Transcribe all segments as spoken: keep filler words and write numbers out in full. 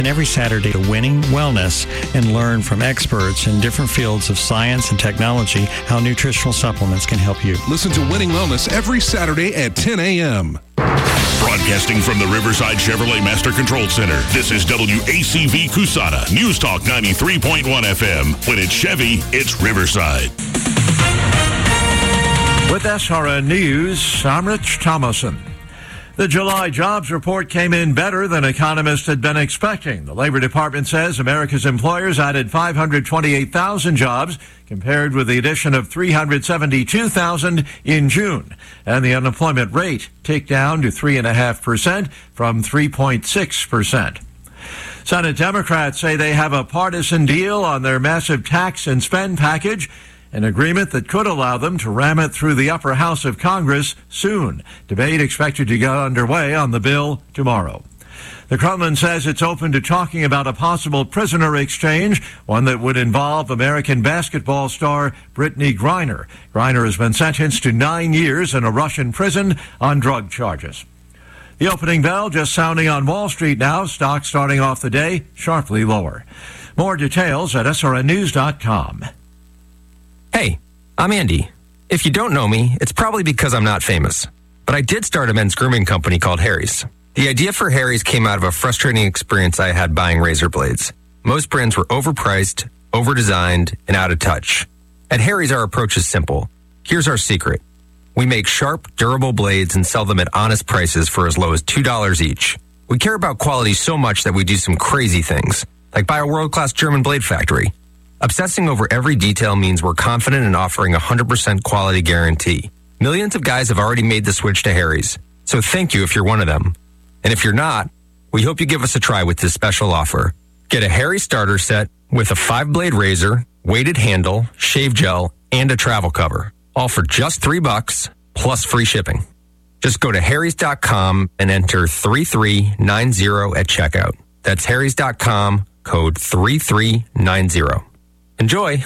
And every Saturday, winning wellness and learn from experts in different fields of science and technology how nutritional supplements can help you. Listen to Winning Wellness every Saturday at ten a.m. Broadcasting from the Riverside Chevrolet Master Control Center, this is W A C V Cusana, News Talk ninety-three point one F M. When it's Chevy, it's Riverside. With S R N News, I'm Rich Thomason. The July jobs report came in better than economists had been expecting. The Labor Department says America's employers added five hundred twenty-eight thousand jobs compared with the addition of three hundred seventy-two thousand in June. And the unemployment rate ticked down to three point five percent from three point six percent. Senate Democrats say they have a partisan deal on their massive tax and spend package, an agreement that could allow them to ram it through the upper house of Congress soon. Debate expected to get underway on the bill tomorrow. The Kremlin says it's open to talking about a possible prisoner exchange, one that would involve American basketball star Brittany Griner. Griner has been sentenced to nine years in a Russian prison on drug charges. The opening bell just sounding on Wall Street now. Stocks starting off the day sharply lower. More details at S R N news dot com. Hey, I'm Andy. If you don't know me, it's probably because I'm not famous. But I did start a men's grooming company called Harry's. The idea for Harry's came out of a frustrating experience I had buying razor blades. Most brands were overpriced, overdesigned, and out of touch. At Harry's, our approach is simple. Here's our secret. We make sharp, durable blades and sell them at honest prices for as low as two dollars each. We care about quality so much that we do some crazy things, like buy a world-class German blade factory. Obsessing over every detail means we're confident in offering a one hundred percent quality guarantee. Millions of guys have already made the switch to Harry's, so thank you if you're one of them. And if you're not, we hope you give us a try with this special offer. Get a Harry's starter set with a five-blade razor, weighted handle, shave gel, and a travel cover, all for just three bucks plus free shipping. Just go to harrys dot com and enter three three nine zero at checkout. That's harrys dot com, code three three nine zero. Enjoy.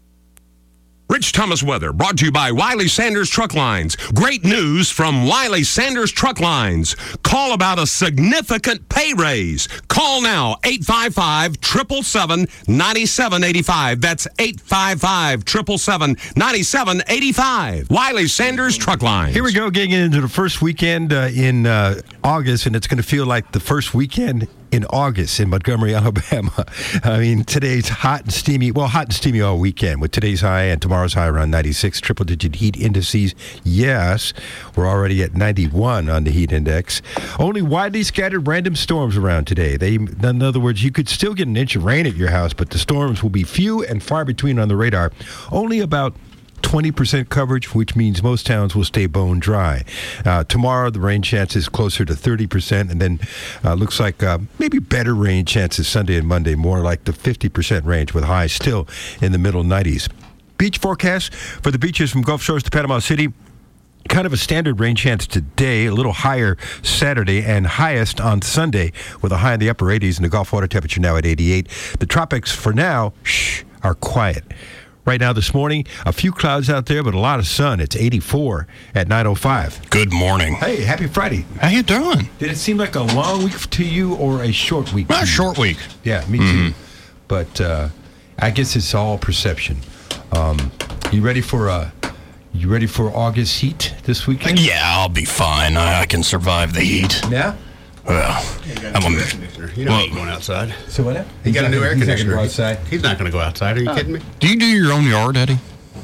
Rich Thomas weather brought to you by Wiley Sanders Truck Lines. Great news from Wiley Sanders Truck Lines. Call about a significant pay raise. Call now, eight five five, seven seven seven, nine seven eight five. That's eight five five, seven seven seven, nine seven eight five. Wiley Sanders Truck Lines. Here we go, getting into the first weekend uh, in uh, August, and it's going to feel like the first weekend in August in Montgomery, Alabama. I mean, today's hot and steamy. Well, hot and steamy all weekend with today's high and tomorrow's high around ninety-six. Triple-digit heat indices. Yes, we're already at ninety-one on the heat index. Only widely scattered random storms around today. They, in other words, you could still get an inch of rain at your house, but the storms will be few and far between on the radar. Only about twenty percent coverage, which means most towns will stay bone dry. Uh, tomorrow, the rain chance is closer to thirty percent, and then uh, looks like uh, maybe better rain chances Sunday and Monday, more like the fifty percent range with highs still in the middle nineties. Beach forecast for the beaches from Gulf Shores to Panama City. Kind of a standard rain chance today, a little higher Saturday, and highest on Sunday with a high in the upper eighties and the Gulf water temperature now at eighty-eight. The tropics for now, shh, are quiet. Right now this morning, a few clouds out there, but a lot of sun. It's eighty-four at nine oh five. Good morning. Hey, happy Friday. How you doing? Did it seem like a long week to you or a short week? A short week. Yeah, me mm-hmm. too. But uh, I guess it's all perception. Um, you ready for uh, you ready for August heat this weekend? Yeah, I'll be fine. I, I can survive the heat. Yeah? Well, yeah, I'm a air conditioner. You know well, he ain't going outside. So what? He got a new air he's conditioner. Not go outside. He's not going to go outside. Are you oh. kidding me? Do you do your own yard, Eddie?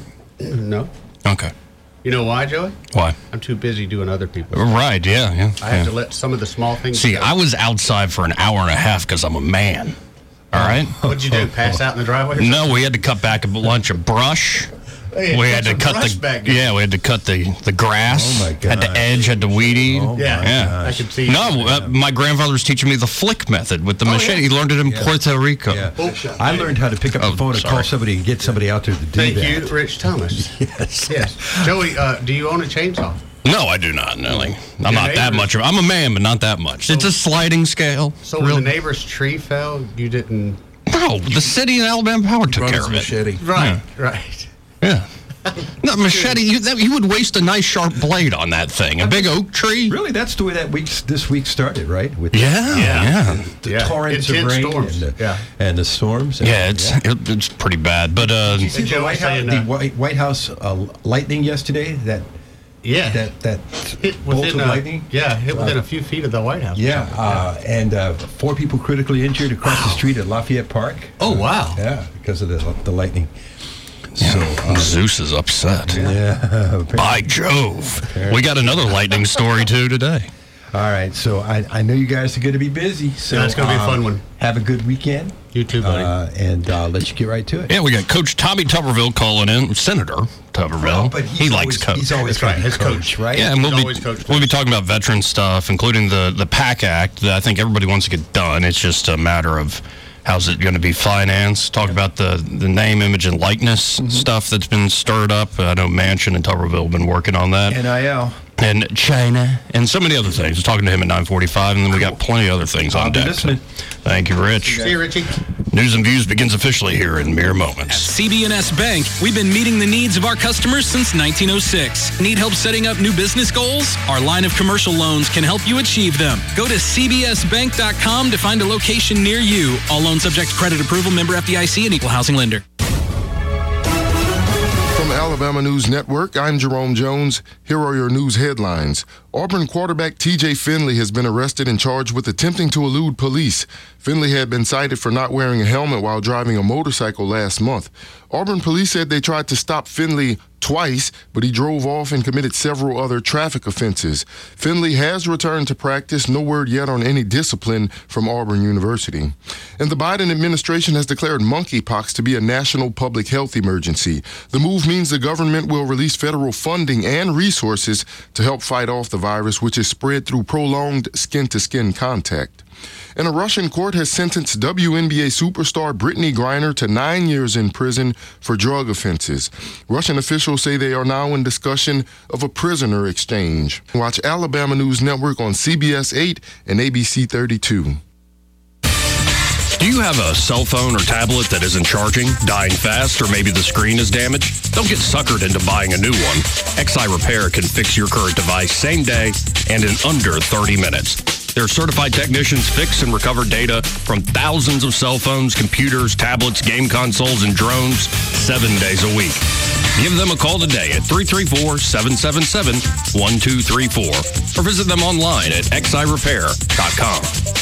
No. Okay. You know why, Joey? Why? I'm too busy doing other people's. Right, yeah, yeah. I have yeah. to let some of the small things See, go. I was outside for an hour and a half because I'm a man. All right? What'd you do, pass out in the driveway or something? No, we had to cut back a bunch of brush. Hey, we had to cut the back yeah, we had to cut the, the grass. Oh my God. Had the edge, had to weed eat. Oh yeah, yeah. I could see. No, uh, my grandfather was teaching me the flick method with the Oh, machete. yeah. He learned it in Yeah. Puerto Rico. Yeah. Oh, I learned how to pick up the Oh, phone and sorry. call somebody and get somebody out there to do Thank that. you, Rich Thomas. Yes. Yes. Joey, uh, do you own a chainsaw? No, I do not. No, like, I'm Your not that neighbors- much of. I'm a man, but not that much. It's a sliding scale. So Real- when the neighbor's tree fell, you didn't. No, the city and Alabama Power took Brought care his of it. machete. Right, right. Yeah. No, machete, you, that, you would waste a nice sharp blade on that thing. A big oak tree. Really, that's the way that week's this week started, right? With Yeah, yeah. yeah. the Yeah. torrents of Intense rain storms. and the, Yeah. and the storms. And, Yeah, it's It, it's pretty bad. But uh, Did you see the Joe White was House, saying the that- White, White House uh, lightning yesterday? That Yeah. that that hit bolt within of uh, lightning. Yeah, hit within a few feet of the White House. Yeah, uh, and uh, four people critically injured across the street at Lafayette Park. Oh, wow. Yeah, because of the the lightning. So uh, Zeus is upset. yeah. By Jove. We got another lightning story, too, today. All right, so I, I know you guys are going to be busy. So Yeah, it's gonna be a um, fun one. Have a good weekend. You too, buddy. Uh, and uh, let's get right to it. Yeah, we got Coach Tommy Tuberville calling in, Senator Tuberville. But he's he likes always, coach. He's always That's right, gonna be his coach. right? Yeah, and we'll He's be, always coached we'll be us. talking about veteran stuff, including the, the PAC Act that I think everybody wants to get done. It's just a matter of how's it going to be financed. Talk about the, the name, image, and likeness Mm-hmm. stuff that's been stirred up. I know Manchin and Tuberville have been working on that. N I L. And China, and so many other things. I was talking to him at nine forty-five, and then we got plenty of other things I'll on be deck. listening. Thank you, Rich. See you, Richie. News and Views begins officially here in mere moments. C B N S Bank, we've been meeting the needs of our customers since nineteen oh six. Need help setting up new business goals? Our line of commercial loans can help you achieve them. Go to c b s bank dot com to find a location near you. All loans subject to credit approval, member F D I C, and equal housing lender. From Alabama News Network, I'm Jerome Jones. Here are your news headlines. Auburn quarterback T J Finley has been arrested and charged with attempting to elude police. Finley had been cited for not wearing a helmet while driving a motorcycle last month. Auburn police said they tried to stop Finley twice, but he drove off and committed several other traffic offenses. Finley has returned to practice. No word yet on any discipline from Auburn University. And the Biden administration has declared monkeypox to be a national public health emergency. The move means the government will release federal funding and resources to help fight off the virus, which is spread through prolonged skin-to-skin contact. And a Russian court has sentenced W N B A superstar Brittany Griner to nine years in prison for drug offenses. Russian officials say they are now in discussion of a prisoner exchange. Watch Alabama News Network on C B S eight and A B C thirty-two. Do you have a cell phone or tablet that isn't charging, dying fast, or maybe the screen is damaged? Don't get suckered into buying a new one. X I Repair can fix your current device same day and in under thirty minutes. Their certified technicians fix and recover data from thousands of cell phones, computers, tablets, game consoles, and drones seven days a week. Give them a call today at three three four, seven seven seven, one two three four or visit them online at x i repair dot com.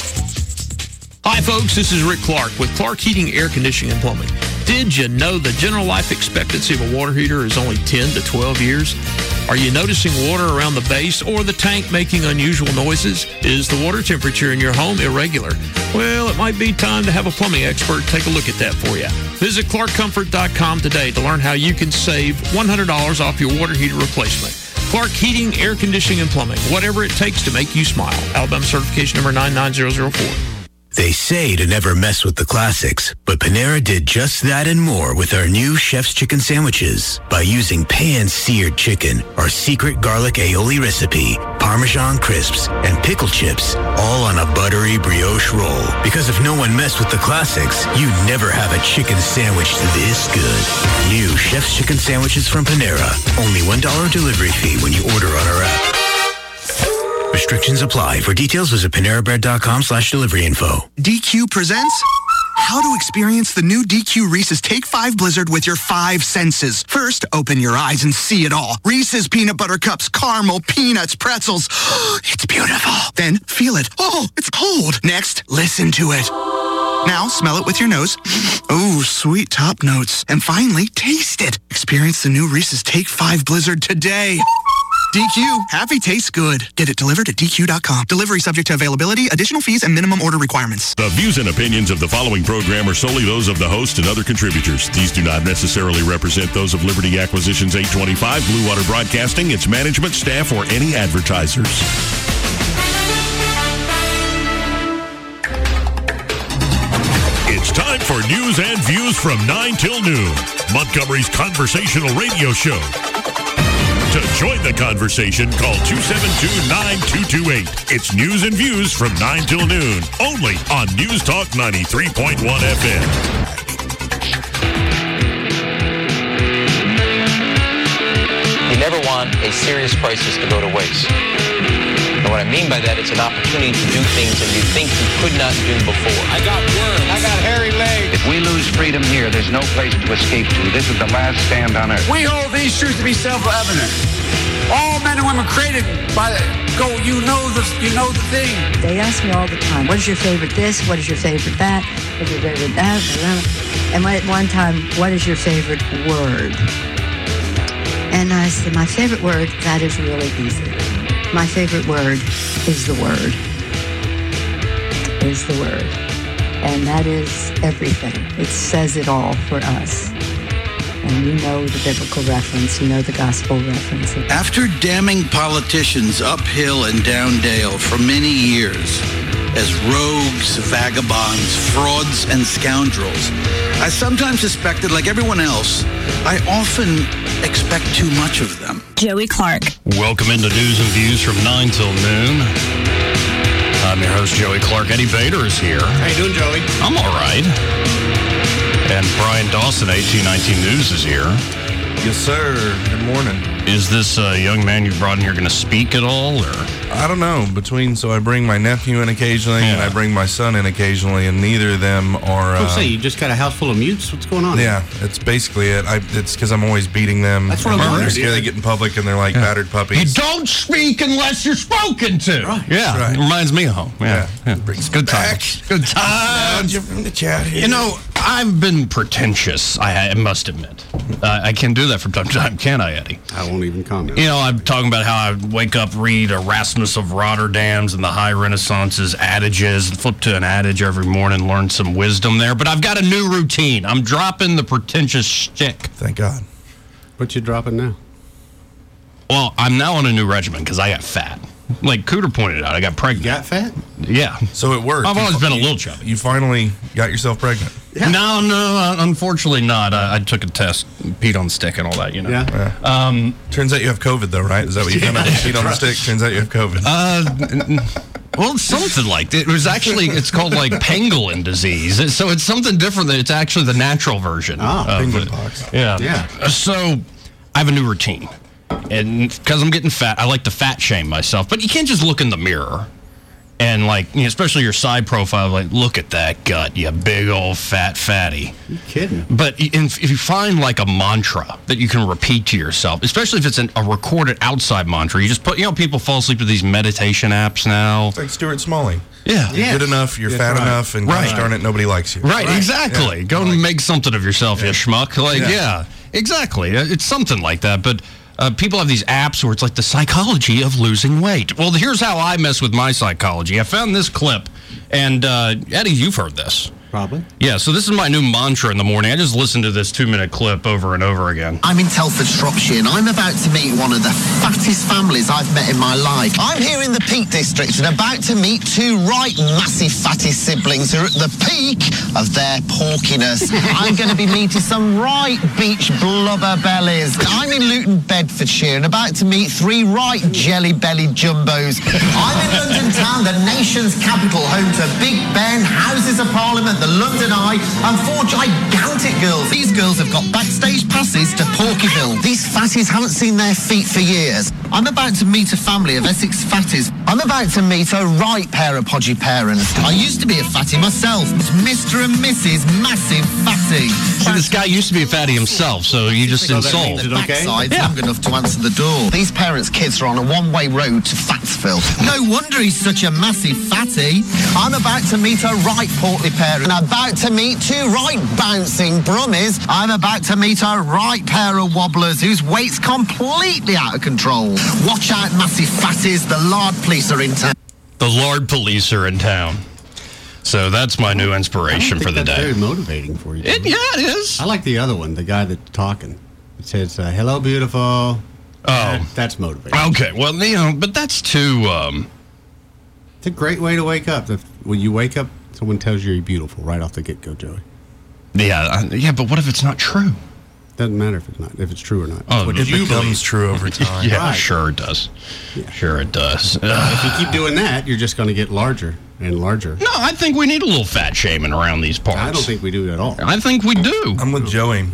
Hi, folks. This is Rick Clark with Clark Heating, Air Conditioning, and Plumbing. Did you know the general life expectancy of a water heater is only ten to twelve years? Are you noticing water around the base or the tank making unusual noises? Is the water temperature in your home irregular? Well, it might be time to have a plumbing expert take a look at that for you. Visit clark comfort dot com today to learn how you can save one hundred dollars off your water heater replacement. Clark Heating, Air Conditioning, and Plumbing. Whatever it takes to make you smile. Alabama certification number nine nine zero zero four. They say to never mess with the classics, but Panera did just that and more with our new Chef's Chicken Sandwiches. By using pan-seared chicken, our secret garlic aioli recipe, Parmesan crisps, and pickle chips, all on a buttery brioche roll. Because if no one messed with the classics, you'd never have a chicken sandwich this good. New Chef's Chicken Sandwiches from Panera. Only one dollar delivery fee when you order on our app. Restrictions apply. For details, visit panera.com slash delivery info. D Q presents how to experience the new D Q Reese's Take five Blizzard with your five senses. First, open your eyes and see it all. Reese's Peanut Butter Cups, caramel, peanuts, pretzels. It's beautiful. Then feel it. Oh, it's cold. Next, listen to it. Now, smell it with your nose. Ooh, sweet top notes. And finally, taste it. Experience the new Reese's Take five Blizzard today. D Q, happy tastes good. Get it delivered at d q dot com. Delivery subject to availability, additional fees, and minimum order requirements. The views and opinions of the following program are solely those of the host and other contributors. These do not necessarily represent those of Liberty Acquisitions eight twenty-five, Blue Water Broadcasting, its management, staff, or any advertisers. It's time for News and Views from nine till noon, Montgomery's conversational radio show. To join the conversation, call two seven two, nine two two eight. It's News and Views from nine till noon, only on News Talk ninety-three point one F M. You never want a serious crisis to go to waste. And what I mean by that, it's an opportunity to do things that you think you could not do before. I got worms. I got hairy legs. If we lose freedom here, there's no place to escape to. This is the last stand on earth. We hold these truths to be self-evident. All men and women created by the, go, you know the, you know the thing. They ask me all the time, what is your favorite this? What is your favorite that? What is your favorite that? And at one time, what is your favorite word? And I said, my favorite word, that is really easy. My favorite word is the word. Is the word. And that is everything. It says it all for us. And you know the biblical reference, you know the gospel reference. After damning politicians uphill and down dale for many years as rogues, vagabonds, frauds, and scoundrels, I sometimes suspected, like everyone else, I often expect too much of them. Joey Clark. Welcome into News and Views from nine till noon. I'm your host, Joey Clark. Eddie Bader is here. How you doing, Joey? I'm all right. And Brian Dawson, eighteen nineteen News, is here. Yes, sir. Good morning. Is this uh, young man you brought in here going to speak at all, or? I don't know. Between, so I bring my nephew in occasionally, yeah. and I bring my son in occasionally, and neither of them are... Oh, uh, say, you just got a house full of mutes? What's going on? Yeah, it's basically it. I, it's because I'm always beating them. That's what I'm They're scared they get in public, and they're like yeah. battered puppies. You don't speak unless you're spoken to. Right. Yeah, right. It reminds me of home. Yeah, yeah. yeah. Brings good back. times. Good times. Uh, from the chat here. You know, I've been pretentious, I, I must admit. Uh, I can do that from time to time, can I, Eddie? I won't even comment. You know, I'm talking about how I wake up, read Erasmus of Rotterdam's and the High Renaissance's adages, and flip to an adage every morning, learn some wisdom there. But I've got a new routine. I'm dropping the pretentious shtick. Thank God. What you dropping now? Well, I'm now on a new regimen because I got fat. Like Cooter pointed out, I got pregnant. You got fat? Yeah. So it worked. I've always you, been a little chubby. You finally got yourself pregnant. Yeah. No, no, uh, unfortunately not. I, I took a test, peed on the stick and all that, you know. Yeah. yeah. Um, Turns out you have COVID, though, right? Is that what you found out? Peed on the stick? Turns out you have COVID. Uh, well, it's something like that. It was actually, it's called like pangolin disease. So it's something different. Than, it's actually the natural version. Oh, penguin it. pox. Yeah. Yeah. So I have a new routine. And because I'm getting fat, I like to fat shame myself. But you can't just look in the mirror and, like, you know, especially your side profile, like, look at that gut, you big old fat fatty. You kidding? But if you find, like, a mantra that you can repeat to yourself, especially if it's an, a recorded outside mantra, you just put, you know, people fall asleep with these meditation apps now. It's like Stuart Smalling. Yeah. You're yes. good enough, you're That's fat right. enough, and right. gosh darn it, nobody likes you. Right, right. exactly. Yeah. Go and make something of yourself, yeah. you schmuck. Like, yeah. Yeah. yeah, exactly. It's something like that. But uh, people have these apps where it's like the psychology of losing weight. Well, here's how I mess with my psychology. I found this clip, and uh, Eddie, you've heard this. Probably. Yeah, so this is my new mantra in the morning. I just listened to this two-minute clip over and over again. I'm in Telford, Shropshire, and I'm about to meet one of the fattest families I've met in my life. I'm here in the Peak District and about to meet two right massive fatty siblings who are at the peak of their porkiness. I'm going to be meeting some right beach blubber bellies. I'm in Luton, Bedfordshire, and about to meet three right jelly-bellied jumbos. I'm in London town, the nation's capital, home to Big Ben, Houses of Parliament, the London Eye, and four gigantic girls. These girls have got backstage passes to Porkyville. These fatties haven't seen their feet for years. I'm about to meet a family of Essex fatties. I'm about to meet a right pair of podgy parents. I used to be a fatty myself. It's Mister and Missus Massive Fatty. See, this guy used to be a fatty himself, so you just So insult. the backside's long enough to answer the door. These parents' kids are on a one-way road to Fatsville. No wonder he's such a massive fatty. I'm about to meet a right portly parent. I'm about to meet two right bouncing brummies. I'm about to meet a right pair of wobblers whose weight's completely out of control. Watch out, massive fatties. The Lard police are in town. The Lard police are in town. So that's my new inspiration for the that's day. Very motivating for you. It, yeah, it is. I like the other one, the guy that's talking. It says, uh, "Hello, beautiful." Oh, that, that's motivating. Okay, well, you know, but that's too. Um, it's a great way to wake up. If, when you wake up, someone tells you you're beautiful right off the get-go, Joey. Yeah, uh, yeah, but what if it's not true? Doesn't matter if it's not, if it's true or not. Oh, it becomes believe. true over time. Yeah, right. Sure it does. Yeah. Sure it does. If you keep doing that, you're just going to get larger and larger. No, I think we need a little fat shaming around these parts. I don't think we do at all. I think we do. I'm with Joey.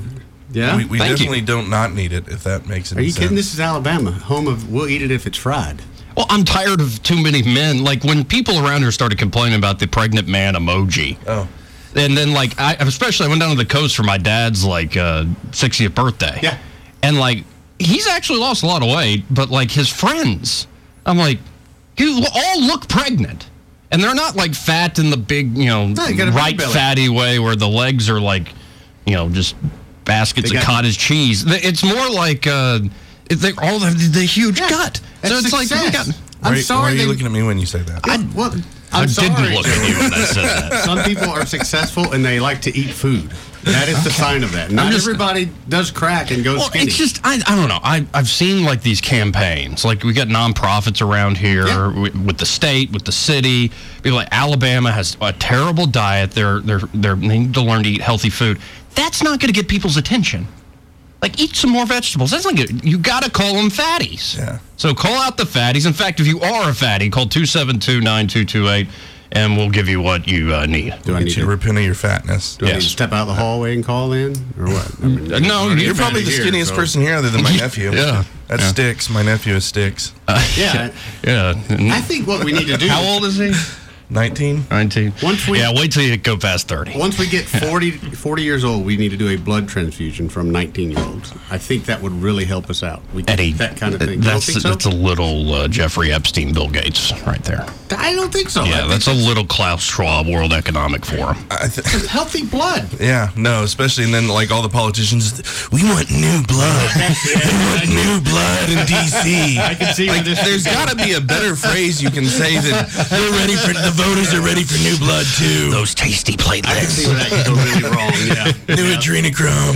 Yeah? We, we Thank definitely you. don't not need it, if that makes any Are you sense. kidding? This is Alabama, home of we'll eat it if it's fried. Well, I'm tired of too many men. Like, when people around here started complaining about the pregnant man emoji. Oh. And then, like, I especially I went down to the coast for my dad's, like, uh, sixtieth birthday. Yeah. And, like, he's actually lost a lot of weight, but, like, his friends, I'm like, you all look pregnant. And they're not, like, fat in the big, you know, No, you got a big right belly. fatty way where the legs are, like, you know, just baskets They of got- cottage cheese. It's more like, uh, they all have the, the huge gut. So That's it's like, we success. got... I'm why, sorry. Why are you they- looking at me when you say that? I, well, I'm I sorry. didn't look at you when I said that. Some people are successful and they like to eat food. That is the sign of that. Not just- everybody does crack and goes Well, skinny. it's just, I, I don't know. I, I've seen, like, these campaigns. Like, we got nonprofits around here with, with the state, with the city. People like Alabama has a terrible diet. They're, they're, they're, they need to learn to eat healthy food. That's not going to get people's attention. Like, eat some more vegetables. That's not good. You got to call them fatties. Yeah. So call out the fatties. In fact, if you are a fatty, call two seven two, nine two two eight, and we'll give you what you uh, need. Do I Get need you to to, repent of your fatness. do I need to step out the hallway and call in? Or what? I mean, Uh, no, You're probably the here, skinniest so- person here other than my nephew. Yeah. That's Yeah. Sticks. My nephew is Sticks. Yeah. Yeah. I think what we need to do. How old is he? nineteen. nineteen. Once we- yeah, wait till you go past thirty. Once we get forty, forty years old, we need to do a blood transfusion from nineteen-year-olds. I think that would really help us out. We Eddie, that kind of thing. You don't that's, think so? that's a little uh, Jeffrey Epstein, Bill Gates right there. I don't think so. I Yeah, think that's a little Klaus Schwab, World Economic Forum. I th- it's healthy blood. yeah, no, especially, and then like all the politicians, we want new blood. We want new blood in D C. I can see where Like, this there's is got to be a better phrase you can say than we're ready for the voters are ready for new blood too. Those tasty platelets. I can see where that could go really wrong. Yeah. New adrenochrome.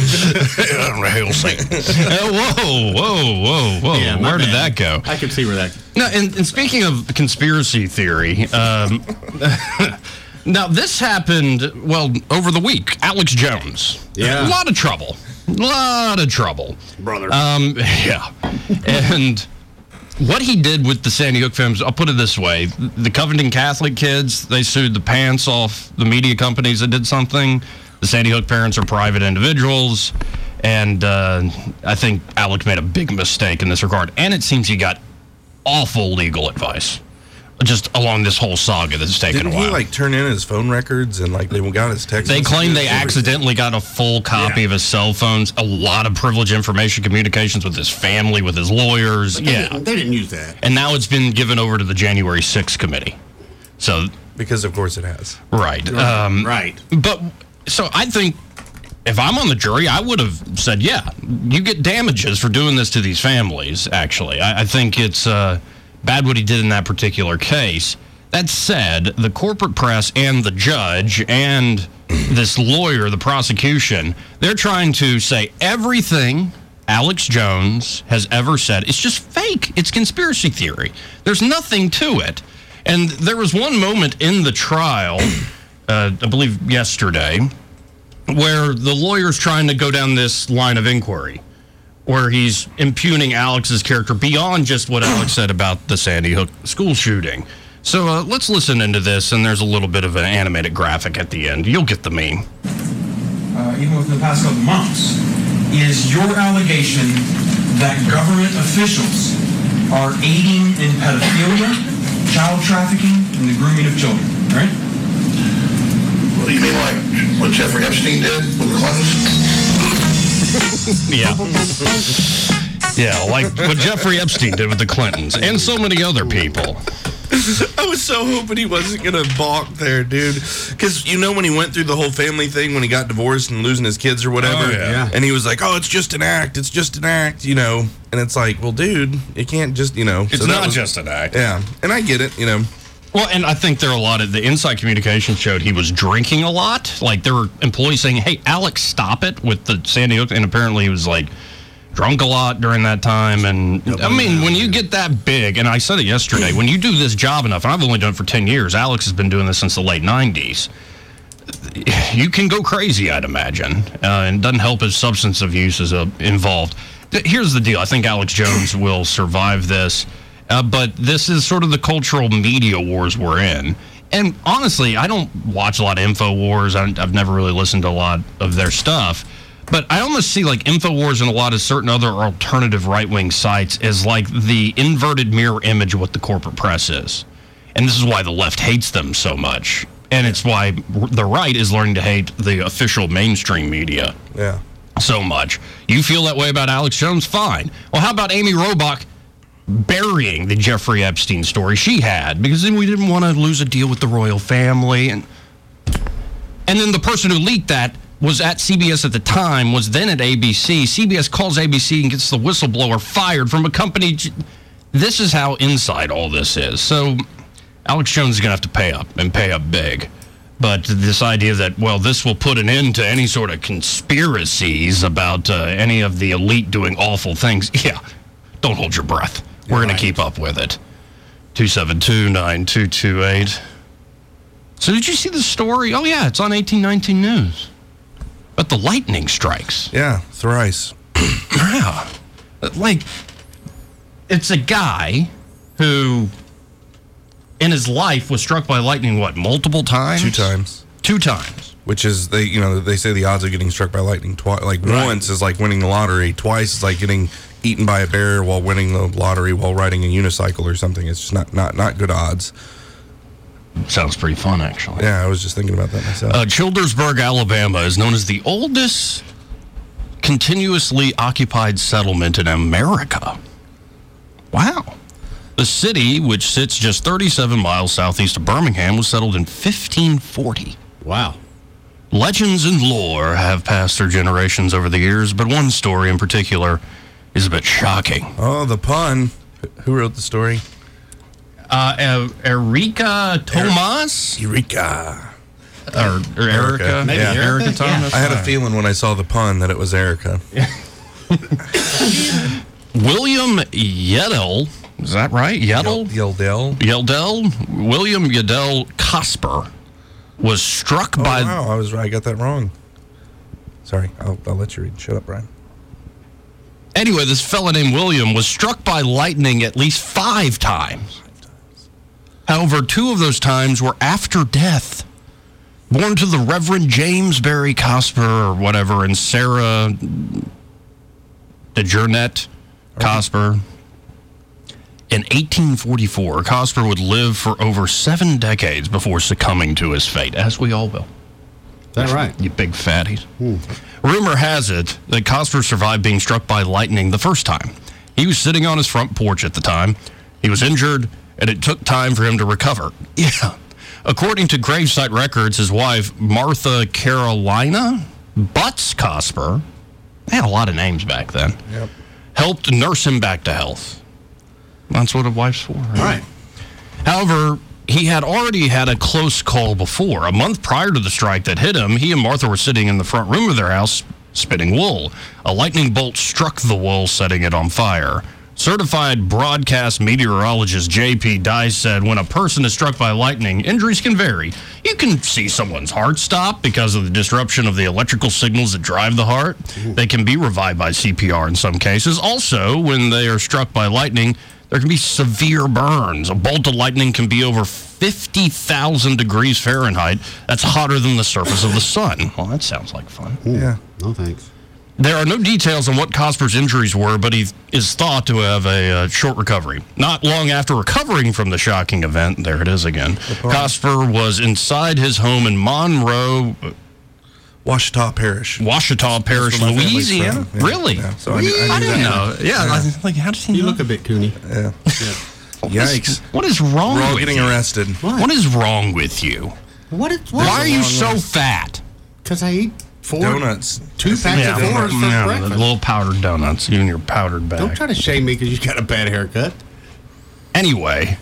Hail Satan. Uh, whoa, whoa, whoa, whoa. Yeah, my Where did bad. that go? I can see where that. No, and, and speaking of conspiracy theory, um, now this happened, well, over the week. Alex Jones. Yeah. A lot of trouble. A lot of trouble. Brother. Um, yeah. And what he did with the Sandy Hook films, I'll put it this way. The Covington Catholic kids, they sued the pants off the media companies that did something. The Sandy Hook parents are private individuals. And uh, I think Alex made a big mistake in this regard. And it seems he got awful legal advice just along this whole saga that's taken Didn't a while. he like turn in his phone records and like they got his text? They claim they messages? accidentally got a full copy Yeah. of his cell phones, a lot of privileged information communications with his family, with his lawyers. They Yeah. didn't, they didn't use that. And now it's been given over to the January sixth committee. So, Because of course it has. right. Um, right. But, so I think if I'm on the jury, I would have said, yeah, you get damages for doing this to these families, actually. I, I think it's uh, bad what he did in that particular case. That said, the corporate press and the judge and this lawyer, the prosecution, they're trying to say everything Alex Jones has ever said. It's just fake. It's conspiracy theory. There's nothing to it. And there was one moment in the trial, uh, I believe yesterday, where the lawyer's trying to go down this line of inquiry, where he's impugning Alex's character beyond just what Alex said about the Sandy Hook school shooting. So uh, let's listen into this, and there's a little bit of an animated graphic at the end. You'll get the meme. Uh, even within the past couple months, is your allegation that government officials are aiding in pedophilia, child trafficking, and the grooming of children, right? What do you mean, like what Jeffrey Epstein did with the Clintons? Yeah. Yeah, like what Jeffrey Epstein did with the Clintons, and so many other people. I was so hoping he wasn't going to balk there, dude. Because, you know, when he went through the whole family thing, when he got divorced and losing his kids or whatever, Oh, yeah. Yeah. and he was like, oh, it's just an act, it's just an act, you know. And it's like, well, dude, it can't just, you know. It's so that not was- just an act. Yeah, and I get it, you know. Well, and I think there are a lot of the inside communication showed he was drinking a lot. Like there were employees saying, "Hey, Alex, stop it" with the Sandy Hook, and apparently he was like drunk a lot during that time. And I mean, when you get that big, and I said it yesterday, when you do this job enough, and I've only done it for ten years. Alex has been doing this since the late nineties. You can go crazy, I'd imagine, uh, and it doesn't help if substance abuse is uh, involved. Th- Here's the deal: I think Alex Jones will survive this. Uh, but this is sort of the cultural media wars we're in. And honestly, I don't watch a lot of InfoWars. I, I've never really listened to a lot of their stuff. But I almost see like InfoWars and a lot of certain other alternative right-wing sites as like the inverted mirror image of what the corporate press is. And this is why the left hates them so much. And it's why the right is learning to hate the official mainstream media. Yeah. So much. You feel that way about Alex Jones? Fine. Well, how about Amy Robach burying the Jeffrey Epstein story she had? Because then we didn't want to lose a deal with the royal family. And, and then the person who leaked that was at C B S at the time, was then at A B C. C B S calls A B C and gets the whistleblower fired from a company. This is how inside all this is. So Alex Jones is going to have to pay up and pay up big. But this idea that, well, this will put an end to any sort of conspiracies about uh, any of the elite doing awful things, yeah, don't hold your breath. We're going to keep up with it. two seven two, nine two two eight. So did you see the story? Oh, yeah, it's on eighteen nineteen News. But the lightning strikes. Yeah, thrice. Yeah. Like, it's a guy who, in his life, was struck by lightning, what, multiple times? Two times. Two times. Which is, they you know, they say the odds of getting struck by lightning twice, like right. once is like winning the lottery. Twice is like getting eaten by a bear while winning the lottery while riding a unicycle or something. It's just not, not, not good odds. Sounds pretty fun, actually. Yeah, I was just thinking about that myself. Uh, Childersburg, Alabama is known as the oldest continuously occupied settlement in America. Wow. The city, which sits just thirty-seven miles southeast of Birmingham, was settled in fifteen forty. Wow. Legends and lore have passed through generations over the years, but one story in particular is a bit shocking. Oh, the pun. Who wrote the story? Uh, Erika Thomas? Erika. Or, or Erica? Maybe yeah. Erica Thomas? Yeah. I had a feeling when I saw the pun that it was Erica. William Yeddell, is that right? Yeddell? Yeldell. Yeldell. William Yeddell Cosper was struck oh, by... wow, I was right. I got that wrong. Sorry, I'll, I'll let you read. Shut up, Brian. Anyway, this fella named William was struck by lightning at least five times. However, two of those times were after death. Born to the Reverend James Barry Cosper or whatever, and Sarah DeJournette Cosper. In eighteen forty-four, Cosper would live for over seven decades before succumbing to his fate, as we all will. Is that right? You big fatties. Ooh. Rumor has it that Cosper survived being struck by lightning the first time. He was sitting on his front porch at the time. He was injured, and it took time for him to recover. Yeah. According to gravesite records, his wife, Martha Carolina Butts Cosper, they had a lot of names back then, yep. helped nurse him back to health. That's what a wife's for. Right? All right. However, he had already had a close call before. A month prior to the strike that hit him, he and Martha were sitting in the front room of their house spinning wool. A lightning bolt struck the wool, setting it on fire. Certified broadcast meteorologist J P Dice said when a person is struck by lightning, injuries can vary. You can see someone's heart stop because of the disruption of the electrical signals that drive the heart. Ooh. They can be revived by C P R in some cases. Also, when they are struck by lightning, there can be severe burns. A bolt of lightning can be over fifty thousand degrees Fahrenheit. That's hotter than the surface of the sun. Well, that sounds like fun. Ooh. Yeah. No, thanks. There are no details on what Cosper's injuries were, but he is thought to have a uh, short recovery. Not long after recovering from the shocking event, there it is again, Cosper was inside his home in Monroe, Washita Parish. Washita Parish, Louisiana? Yeah. Really? Yeah. So I, really? I, knew I didn't that. know. Yeah, yeah. I, like, how does he You know? look a bit coony. Yeah. yeah. Yikes. What is wrong We're all with getting you? arrested. What? what is wrong with you? What is, what Why are you wrong so with- fat? Because I eat four Donuts. Two packs Yeah, of fours for yeah, breakfast. the little powdered donuts, you and your powdered bag. Don't try to shame me because you got a bad haircut. Anyway,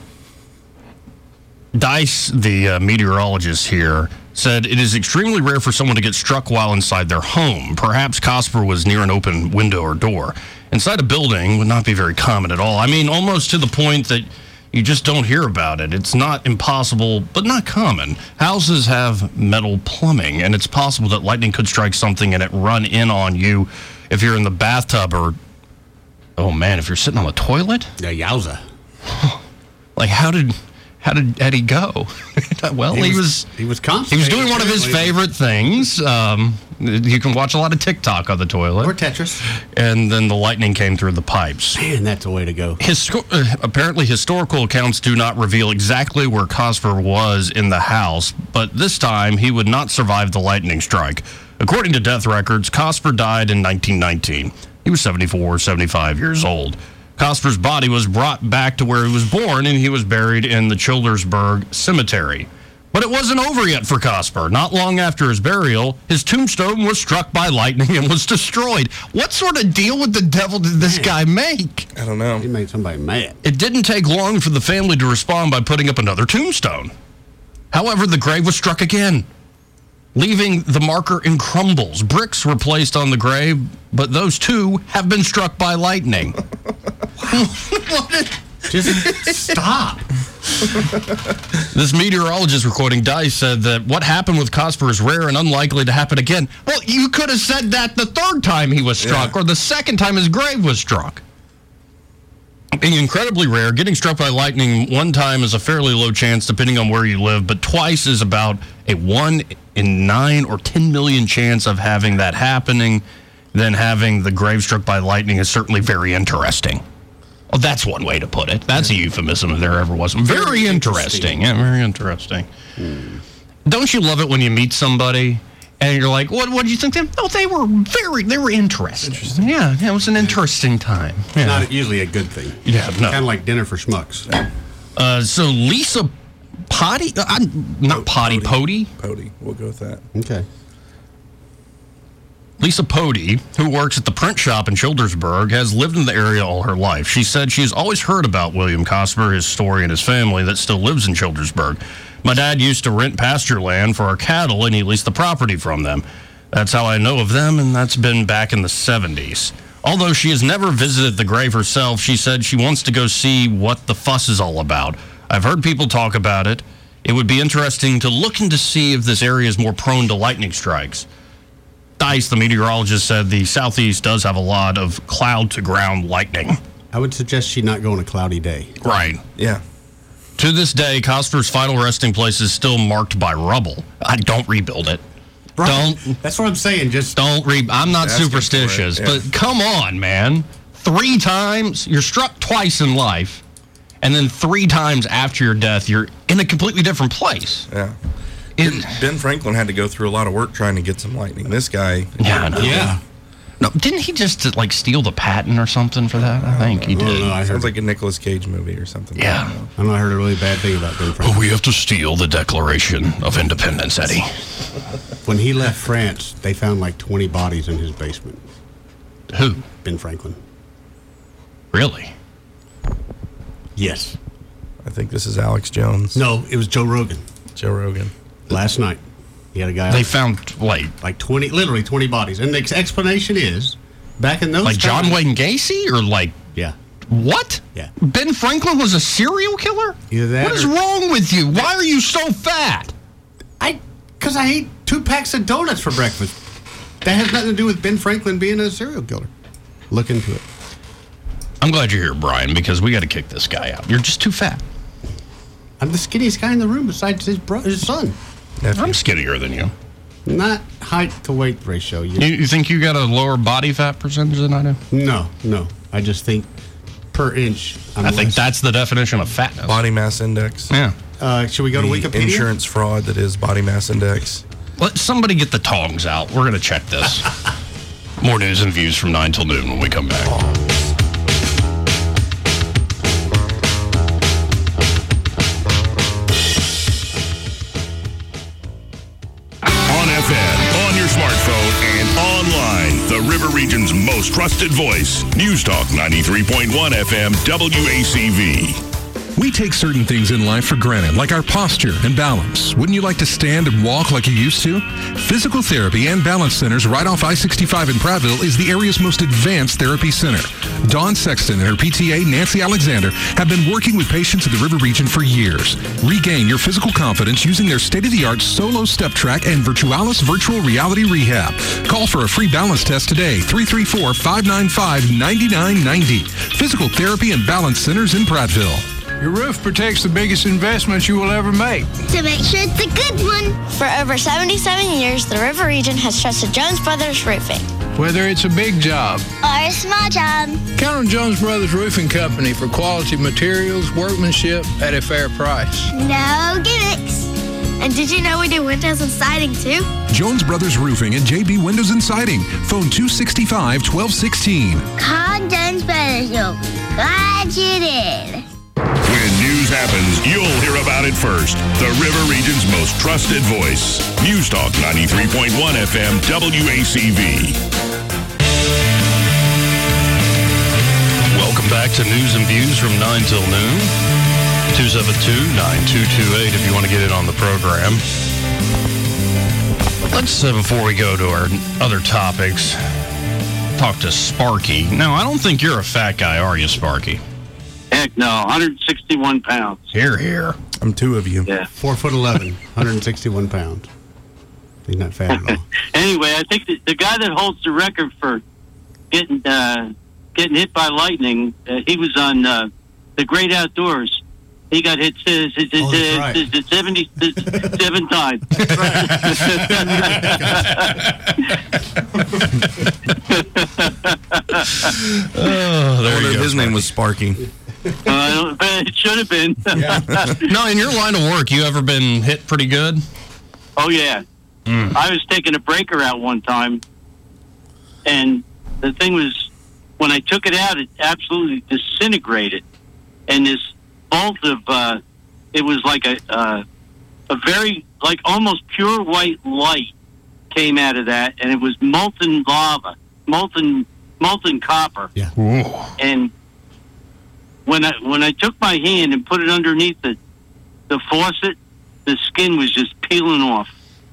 Dice, the uh, meteorologist here, said it is extremely rare for someone to get struck while inside their home. Perhaps Cosper was near an open window or door. Inside a building would not be very common at all. I mean, almost to the point that you just don't hear about it. It's not impossible, but not common. Houses have metal plumbing, and it's possible that lightning could strike something and it run in on you if you're in the bathtub or, oh man, if you're sitting on the toilet? Yeah, yowza. Like, how did How did, how'd he go? well, he, he was, was he was He was doing one of his favorite things. Um, you can watch a lot of TikTok on the toilet. Or Tetris. And then the lightning came through the pipes. Man, that's the way to go. Histor- uh, apparently, historical accounts do not reveal exactly where Cosper was in the house, but this time he would not survive the lightning strike. According to death records, Cosper died in nineteen nineteen. He was seventy-four, seventy-five years old. Cosper's body was brought back to where he was born, and he was buried in the Childersburg Cemetery. But it wasn't over yet for Cosper. Not long after his burial, his tombstone was struck by lightning and was destroyed. What sort of deal with the devil did this Man. guy make? I don't know. He made somebody mad. It didn't take long for the family to respond by putting up another tombstone. However, the grave was struck again, leaving the marker in crumbles. Bricks were placed on the grave, but those too have been struck by lightning. Just stop. This meteorologist recording Dice said that what happened with Cosper is rare and unlikely to happen again. Well, you could have said that the third time he was struck, yeah. or the second time his grave was struck. Being incredibly rare, getting struck by lightning one time is a fairly low chance depending on where you live, but twice is about a one in nine or ten million chance of having that happening. Then having the grave struck by lightning is certainly very interesting. Well, that's one way to put it. That's a euphemism if there ever was. Very, very interesting. interesting. Yeah, very interesting. Hmm. Don't you love it when you meet somebody and you're like, what What did you think of them? Oh, they were very, they were interesting. interesting. Yeah, yeah, it was an interesting time. Yeah. Not usually a good thing. Yeah, no. Kind of like dinner for schmucks. Uh, so Lisa Potty, uh, not Potty, Pody? Pody, we'll go with that. Okay. Lisa Pody, who works at the print shop in Childersburg, has lived in the area all her life. She said she's always heard about William Cosper, his story, and his family that still lives in Childersburg. My dad used to rent pasture land for our cattle, and he leased the property from them. That's how I know of them, and that's been back in the seventies. Although she has never visited the grave herself, she said she wants to go see what the fuss is all about. I've heard people talk about it. It would be interesting to look in to see if this area is more prone to lightning strikes. Dice, the meteorologist, said the southeast does have a lot of cloud-to-ground lightning. I would suggest she not go on a cloudy day. Right. Yeah. To this day, Cosper's final resting place is still marked by rubble. I don't rebuild it. Right. Don't. That's what I'm saying. Just don't re. I'm not superstitious, yeah. but come on, man. Three times you're struck twice in life, and then three times after your death, you're in a completely different place. Yeah. It, Ben Franklin had to go through a lot of work trying to get some lightning. This guy, yeah, no. yeah. No, didn't he just like steal the patent or something for that? I think he did. Know, Sounds like a Nicolas Cage movie or something. Yeah, I know. I heard a really bad thing about Ben Franklin. Oh, we have to steal the Declaration of Independence, Eddie. When he left France, they found like twenty bodies in his basement. Who? Ben Franklin. Really? Yes. I think this is Alex Jones. No, it was Joe Rogan. Joe Rogan. Last night, he had a guy. They found like like twenty, literally twenty bodies, and the explanation is back in those like times, John Wayne Gacy or like yeah, what? Yeah, Ben Franklin was a serial killer. Either that what is wrong with you? Why are you so fat? I because I ate two packs of donuts for breakfast. That has nothing to do with Ben Franklin being a serial killer. Look into it. I'm glad you're here, Brian, because we got to kick this guy out. You're just too fat. I'm the skinniest guy in the room besides his bro- his son. I'm skinnier than you. Not height to weight ratio. You, you think you got a lower body fat percentage than I do? No, no. I just think per inch. I'm I think less. that's the definition of fatness. Body mass index. Yeah. Uh, should we go the to Wikipedia? Insurance fraud that is body mass index. Let somebody get the tongs out. We're going to check this. More news and views from nine till noon when we come back. Oh. On your smartphone and online, the River Region's most trusted voice, News Talk ninety-three point one F M W A C V. We take certain things in life for granted, like our posture and balance. Wouldn't you like to stand and walk like you used to? Physical Therapy and Balance Centers right off I sixty-five in Prattville is the area's most advanced therapy center. Dawn Sexton and her P T A, Nancy Alexander, have been working with patients in the River Region for years. Regain your physical confidence using their state-of-the-art Solo Step Track and Virtualis Virtual Reality Rehab. Call for a free balance test today, three three four, five nine five, nine nine nine zero. Physical Therapy and Balance Centers in Prattville. Your roof protects the biggest investment you will ever make. To make sure it's a good one. For over seventy-seven years, the River Region has trusted Jones Brothers Roofing. Whether it's a big job or a small job. Count on Jones Brothers Roofing Company for quality materials, workmanship at a fair price. No gimmicks. And did you know we do windows and siding too? Jones Brothers Roofing and J B Windows and Siding. Phone two six five, one two one six. Call Jones Brothers Roofing. Glad you did. When news happens, you'll hear about it first. The River Region's most trusted voice. News Talk ninety-three point one F M W A C V. Welcome back to News and Views from nine till noon. two seven two, nine two two eight if you want to get in on the program. Let's, uh, before we go to our other topics, talk to Sparky. Now, I don't think you're a fat guy, are you, Sparky? Heck no, one hundred sixty-one pounds. Here, here. I'm two of you. Yeah. Four foot eleven, one hundred sixty-one pounds. He's not fat at all. Anyway, I think the, the guy that holds the record for getting uh, getting hit by lightning, uh, he was on uh, The Great Outdoors. He got hit uh, Oh, that's right. uh, seventy-seven times. Oh, there you go. His name was Sparky. Uh, it should have been. No, in your line of work, you ever been hit pretty good? Oh, yeah. Mm. I was taking a breaker out one time, and the thing was, when I took it out, it absolutely disintegrated. And this bolt of, uh, it was like a, uh, a very, like almost pure white light came out of that, and it was molten lava, molten, molten copper. Yeah. Ooh. And when I when I took my hand and put it underneath the the faucet, the skin was just peeling off.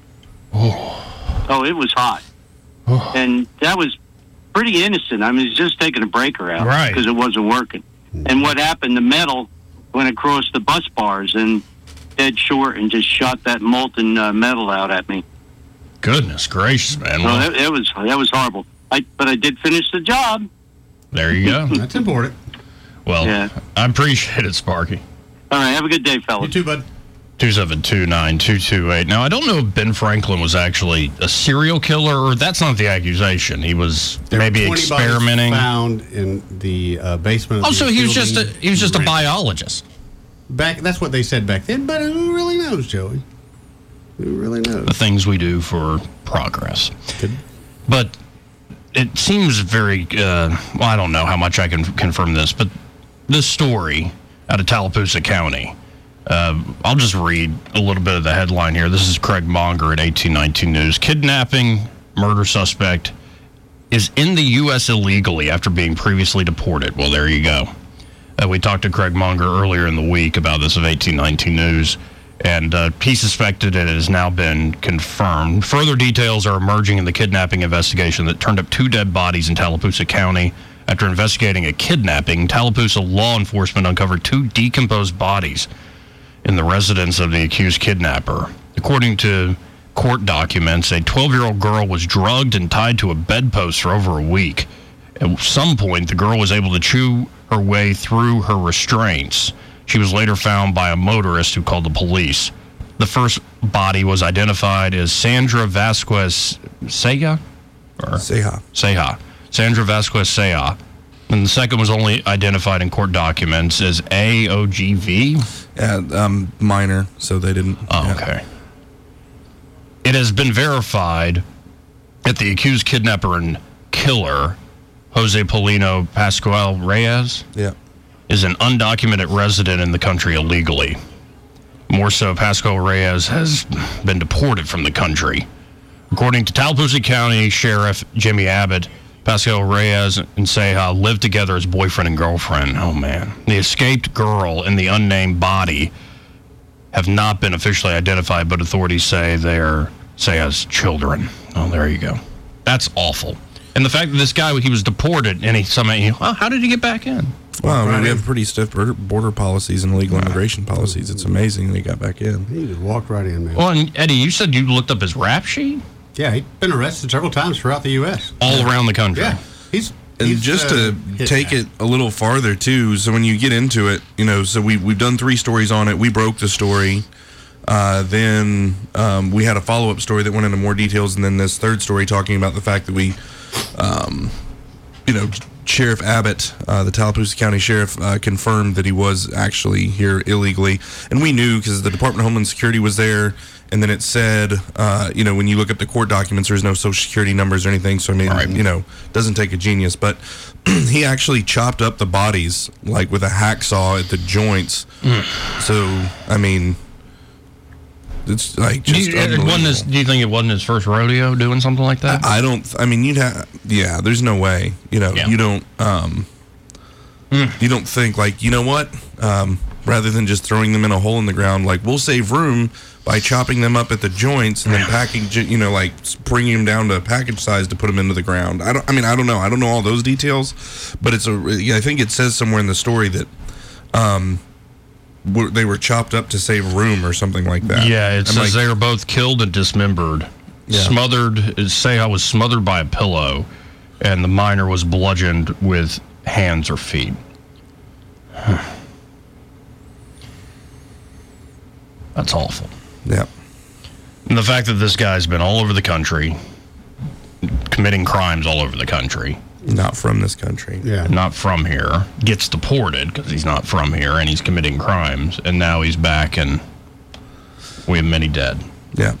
Oh, oh it was hot. Oh. And that was pretty innocent. I mean, it was just taking a breaker out right. because it wasn't working. And what happened, the metal went across the bus bars and dead short and just shot that molten uh, metal out at me. Goodness gracious, man. So Well, that, that was that was horrible. I, but I did finish the job. there you go. That's important. Well, Yeah. I appreciate it, Sparky. All right, have a good day, fellas. You too, bud. two seven two, nine two two eight. Now, I don't know if Ben Franklin was actually a serial killer, or that's not the accusation. He was There were maybe twenty bodies experimenting. found in the uh, basement. Of Oh, the so he was just a building. he was just a biologist. Back, that's what they said back then. But who really knows, Joey? Who really knows? The things we do for progress. Good. But it seems very, uh, well, I don't know how much I can confirm this, but this story out of Tallapoosa County, uh, I'll just read a little bit of the headline here. This is Craig Monger at eighteen nineteen News. Kidnapping murder suspect is in the U S illegally after being previously deported. Well, there you go. Uh, we talked to Craig Monger earlier in the week about this of eighteen nineteen News, and uh, he suspected it has now been confirmed. Further details are emerging in the kidnapping investigation that turned up two dead bodies in Tallapoosa County. After investigating a kidnapping, Tallapoosa law enforcement uncovered two decomposed bodies in the residence of the accused kidnapper. According to court documents, a twelve-year-old girl was drugged and tied to a bedpost for over a week. At some point, the girl was able to chew her way through her restraints. She was later found by a motorist who called the police. The first body was identified as Sandra Vasquez Seja? Or Seja. Seja. Sandra Vasquez Seja. And the second was only identified in court documents as A O G V? Yeah, um, minor, so they didn't. Oh, yeah. okay. It has been verified that the accused kidnapper and killer, Jose Paulino Pascual Reyes, Yeah. is an undocumented resident in the country illegally. More so, Pascual Reyes has been deported from the country. According to Tallapoosa County Sheriff Jimmy Abbott, Pascual Reyes and Seja lived together as boyfriend and girlfriend. Oh, man. The escaped girl and the unnamed body have not been officially identified, but authorities say they're Seja's children. Oh, there you go. That's awful. And the fact that this guy, he was deported, and he somehow, well, how did he get back in? Well, I mean, we have pretty stiff border, border policies and illegal immigration policies. It's amazing that he got back in. He just walked right in, man. Well, and Eddie, you said you looked up his rap sheet? Yeah, he's been arrested several times throughout the U S All around the country. Yeah, he's And He's, just uh, to hit take that. it a little farther too, so when you get into it, you know, so we we've done three stories on it. We broke the story. Uh, then um, we had a follow up story that went into more details, and then this third story talking about the fact that we, um, you know, Sheriff Abbott, uh, the Tallapoosa County Sheriff, uh, confirmed that he was actually here illegally, and we knew because the Department of Homeland Security was there. And then it said, uh, you know, when you look at the court documents, there's no social security numbers or anything. So, I mean, right. you know, doesn't take a genius. But he actually chopped up the bodies, like, with a hacksaw at the joints. Mm. So, I mean, it's, like, just do you, it wasn't his, do you think it wasn't his first rodeo doing something like that? I, I don't, I mean, you'd have, yeah, there's no way. You know, yeah. you don't, um, mm. you don't think, like, you know what? Um, rather than just throwing them in a hole in the ground, like, we'll save room by chopping them up at the joints and then packing, you know, like bringing them down to package size to put them into the ground. I don't. I mean, I don't know. I don't know all those details, but it's a. Yeah, I think it says somewhere in the story that, um, they were chopped up to save room or something like that. Yeah, it I'm says like, they were both killed and dismembered, yeah. smothered. Say I was smothered by a pillow, and the minor was bludgeoned with hands or feet. That's awful. Yeah. And the fact that this guy's been all over the country, committing crimes all over the country. Not from this country. Yeah. Not from here. Gets deported because he's not from here and he's committing crimes. And now he's back and we have many dead. Yeah.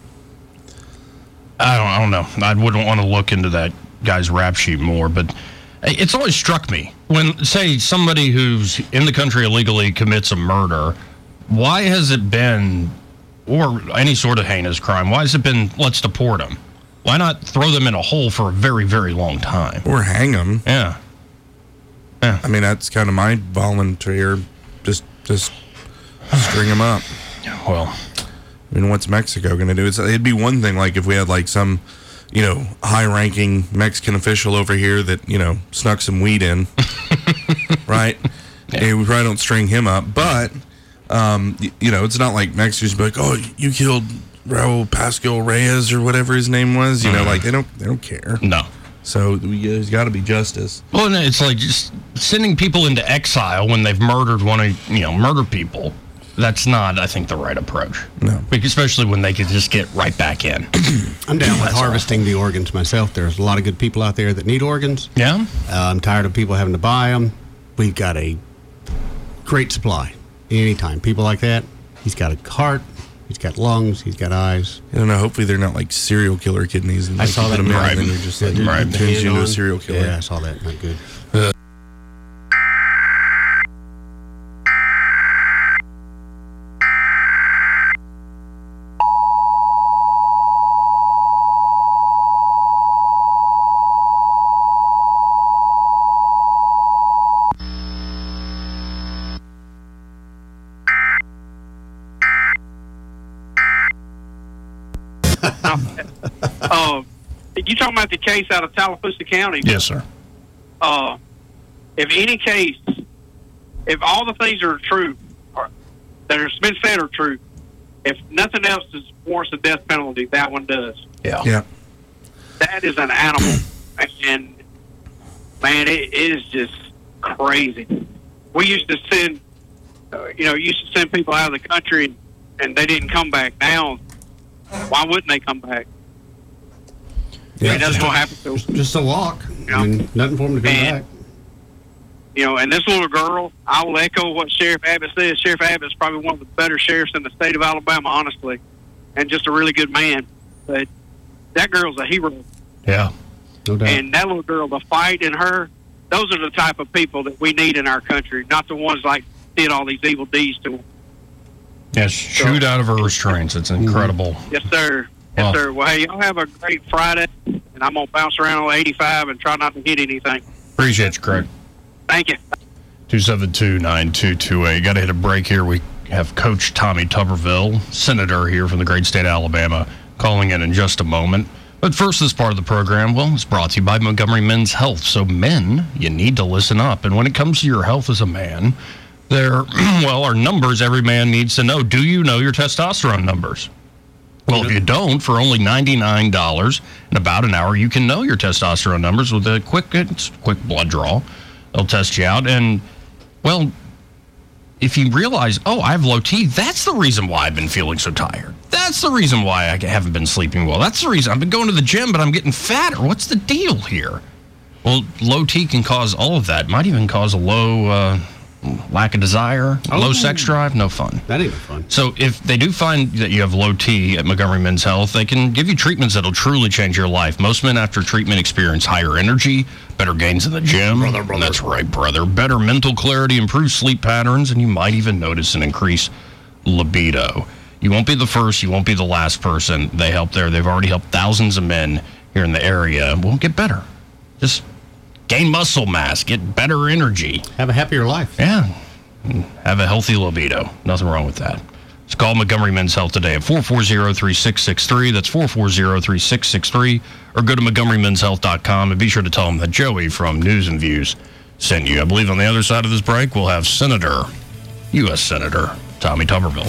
I don't, I don't know. I wouldn't want to look into that guy's rap sheet more, but it's always struck me when, say, somebody who's in the country illegally commits a murder, why has it been, or any sort of heinous crime, why has it been, let's deport them? Why not throw them in a hole for a very, very long time? Or hang them. Yeah. Yeah. I mean, that's kind of my volunteer. Just just string them up. Well, I mean, what's Mexico going to do? It's, it'd be one thing, like, if we had, like, some, you know, high-ranking Mexican official over here that, you know, snuck some weed in. Right? Yeah. And we probably don't string him up. But... Um, you know, it's not like Mexicans be like, oh, you killed Raul Pascual Reyes or whatever his name was. You mm. know, like they don't they don't care. No. So there's got to be justice. Well, it's like just sending people into exile when they've murdered one of you know murdered people. That's not, I think, the right approach. No. Especially when they could just get right back in. I'm down with harvesting the organs myself. There's a lot of good people out there that need organs. Yeah. Uh, I'm tired of people having to buy them. We've got a great supply. Anytime. People like that, he's got a heart, he's got lungs, he's got eyes. I don't know. Hopefully they're not like serial killer kidneys. And I saw that. Them in, right. And then you're just like, yeah, right. turns turns you into on. a serial killer. Yeah, I saw that. Not good. Uh, uh, you talking about the case out of Tallapoosa County? Yes, sir. Uh, if any case, if all the things are true, or that have been said are true, if nothing else is warrants a death penalty, that one does. Yeah. Yeah. That is an animal, and man, it is just crazy. We used to send, uh, you know, used to send people out of the country, and they didn't come back. Now, why wouldn't they come back? Yeah, I mean, that's what happened to them. Just a walk. You know? I mean, nothing for them to come and, back. You know, and this little girl, I will echo what Sheriff Abbott says. Sheriff Abbott is probably one of the better sheriffs in the state of Alabama, honestly, and just a really good man. But that girl's a hero. Yeah, no doubt. And that little girl, the fight in her, those are the type of people that we need in our country, not the ones like did all these evil deeds to them. Yeah, shoot so, out of her restraints. It's incredible. Yes, sir. Yes, wow. sir. Well, hey, y'all have a great Friday, and I'm going to bounce around on eighty-five and try not to hit anything. Appreciate you, Craig. Thank you. two seven two, nine two two eight. Got to hit a break here. We have Coach Tommy Tuberville, Senator here from the great state of Alabama, calling in in just a moment. But first, this part of the program, well, it's brought to you by Montgomery Men's Health. So, men, you need to listen up. And when it comes to your health as a man, there, well, are numbers every man needs to know. Do you know your testosterone numbers? Well, if you don't, for only ninety-nine dollars in about an hour, you can know your testosterone numbers with a quick, quick blood draw. They'll test you out. And, well, if you realize, oh, I have low T, that's the reason why I've been feeling so tired. That's the reason why I haven't been sleeping well. That's the reason I've been going to the gym, but I'm getting fatter. What's the deal here? Well, low T can cause all of that. Might even cause a low uh, lack of desire, oh, low sex drive. No fun. That ain't fun. So if they do find that you have low T at Montgomery Men's Health, they can give you treatments that'll truly change your life. Most men after treatment experience higher energy, better gains in the gym. Brother, brother. That's right, brother. Better mental clarity, improved sleep patterns, and you might even notice an increased libido. You won't be the first. You won't be the last person. They help there. They've already helped thousands of men here in the area. We'll get better. Just gain muscle mass, get better energy. Have a happier life. Yeah. Have a healthy libido. Nothing wrong with that. Just call Montgomery Men's Health today at four four zero, three six six three. That's four four zero, three six six three. Or go to montgomery men's health dot com and be sure to tell them that Joey from News and Views sent you. I believe on the other side of this break, we'll have Senator, U S Senator Tommy Tuberville.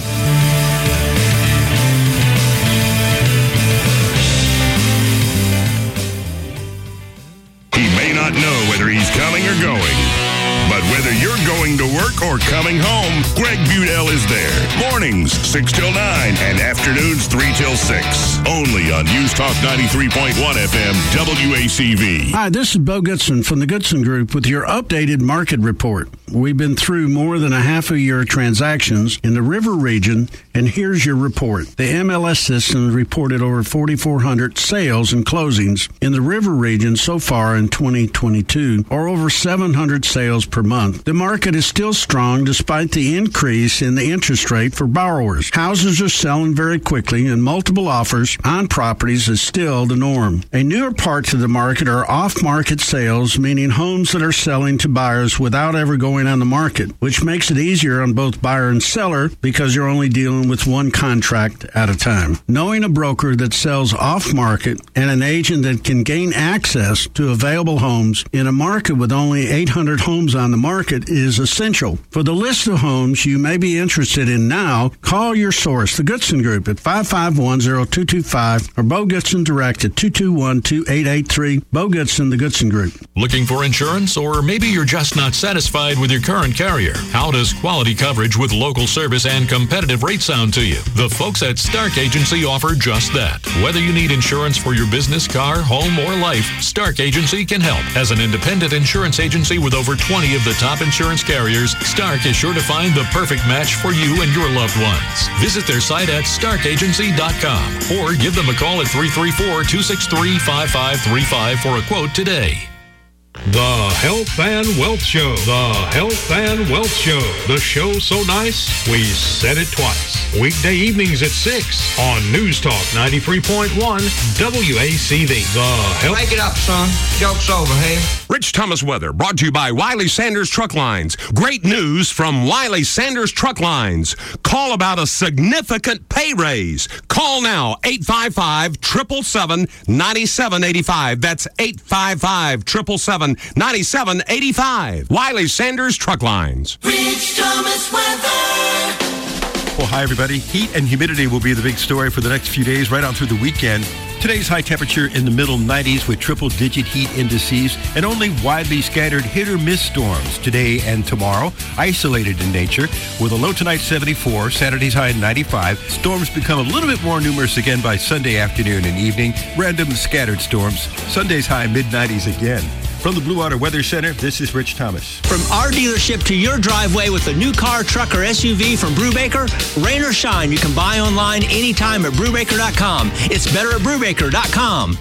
He may not know whether he's coming or going, but whether you're going to work or coming home, Greg Budell is there. Mornings, six till nine, and afternoons, three till six. Only on News Talk ninety-three point one F M, W A C V. Hi, this is Bo Goodson from the Goodson Group with your updated market report. We've been through more than a half a year of transactions in the River region, and here's your report. The M L S system reported over forty-four hundred sales and closings in the River region so far in twenty twenty-two, or over seven hundred sales per month. The market is still strong despite the increase in the interest rate for borrowers. Houses are selling very quickly, and multiple offers on properties is still the norm. A newer part to the market are off-market sales, meaning homes that are selling to buyers without ever going on the market, which makes it easier on both buyer and seller because you're only dealing with one contract at a time. Knowing a broker that sells off-market and an agent that can gain access to available homes in a market with only eight hundred homes on the market is essential. For the list of homes you may be interested in now, call your source, the Goodson Group, at five five one, zero two two five or Bo Goodson Direct at two two one, two eight eight three. Bo Goodson, the Goodson Group. Looking for insurance, or maybe you're just not satisfied with your current carrier? How does quality coverage with local service and competitive rates sound to you? The folks at Stark Agency offer just that. Whether you need insurance for your business, car, home, or life, Stark Agency can help. As an independent insurance agency with over twenty of the top insurance carriers, Stark is sure to find the perfect match for you and your loved ones. Visit their site at stark agency dot com or give them a call at three three four, two six three, five five three five for a quote today. The Health and Wealth Show. The Health and Wealth Show. The show so nice, we said it twice. Weekday evenings at six on News Talk ninety-three point one W A C V. The Health... Make it up, son. Joke's over, hey? Rich Thomas weather brought to you by Wiley Sanders Truck Lines. Great news from Wiley Sanders Truck Lines. Call about a significant pay raise. Call now, eight five five, seven seven seven, nine seven eight five. That's eight five five, seven seven seven, nine seven eight five. Wiley Sanders Truck Lines. Rich Thomas weather. Well, hi, everybody. Heat and humidity will be the big story for the next few days, right on through the weekend. Today's high temperature in the middle nineties with triple-digit heat indices and only widely scattered hit-or-miss storms today and tomorrow, isolated in nature, with a low tonight seventy-four, Saturday's high ninety-five. Storms become a little bit more numerous again by Sunday afternoon and evening. Random scattered storms. Sunday's high mid-nineties again. From the Blue Water Weather Center, this is Rich Thomas. From our dealership to your driveway with a new car, truck, or S U V from Brubaker, rain or shine, you can buy online anytime at Brubaker dot com. It's better at Brubaker dot com.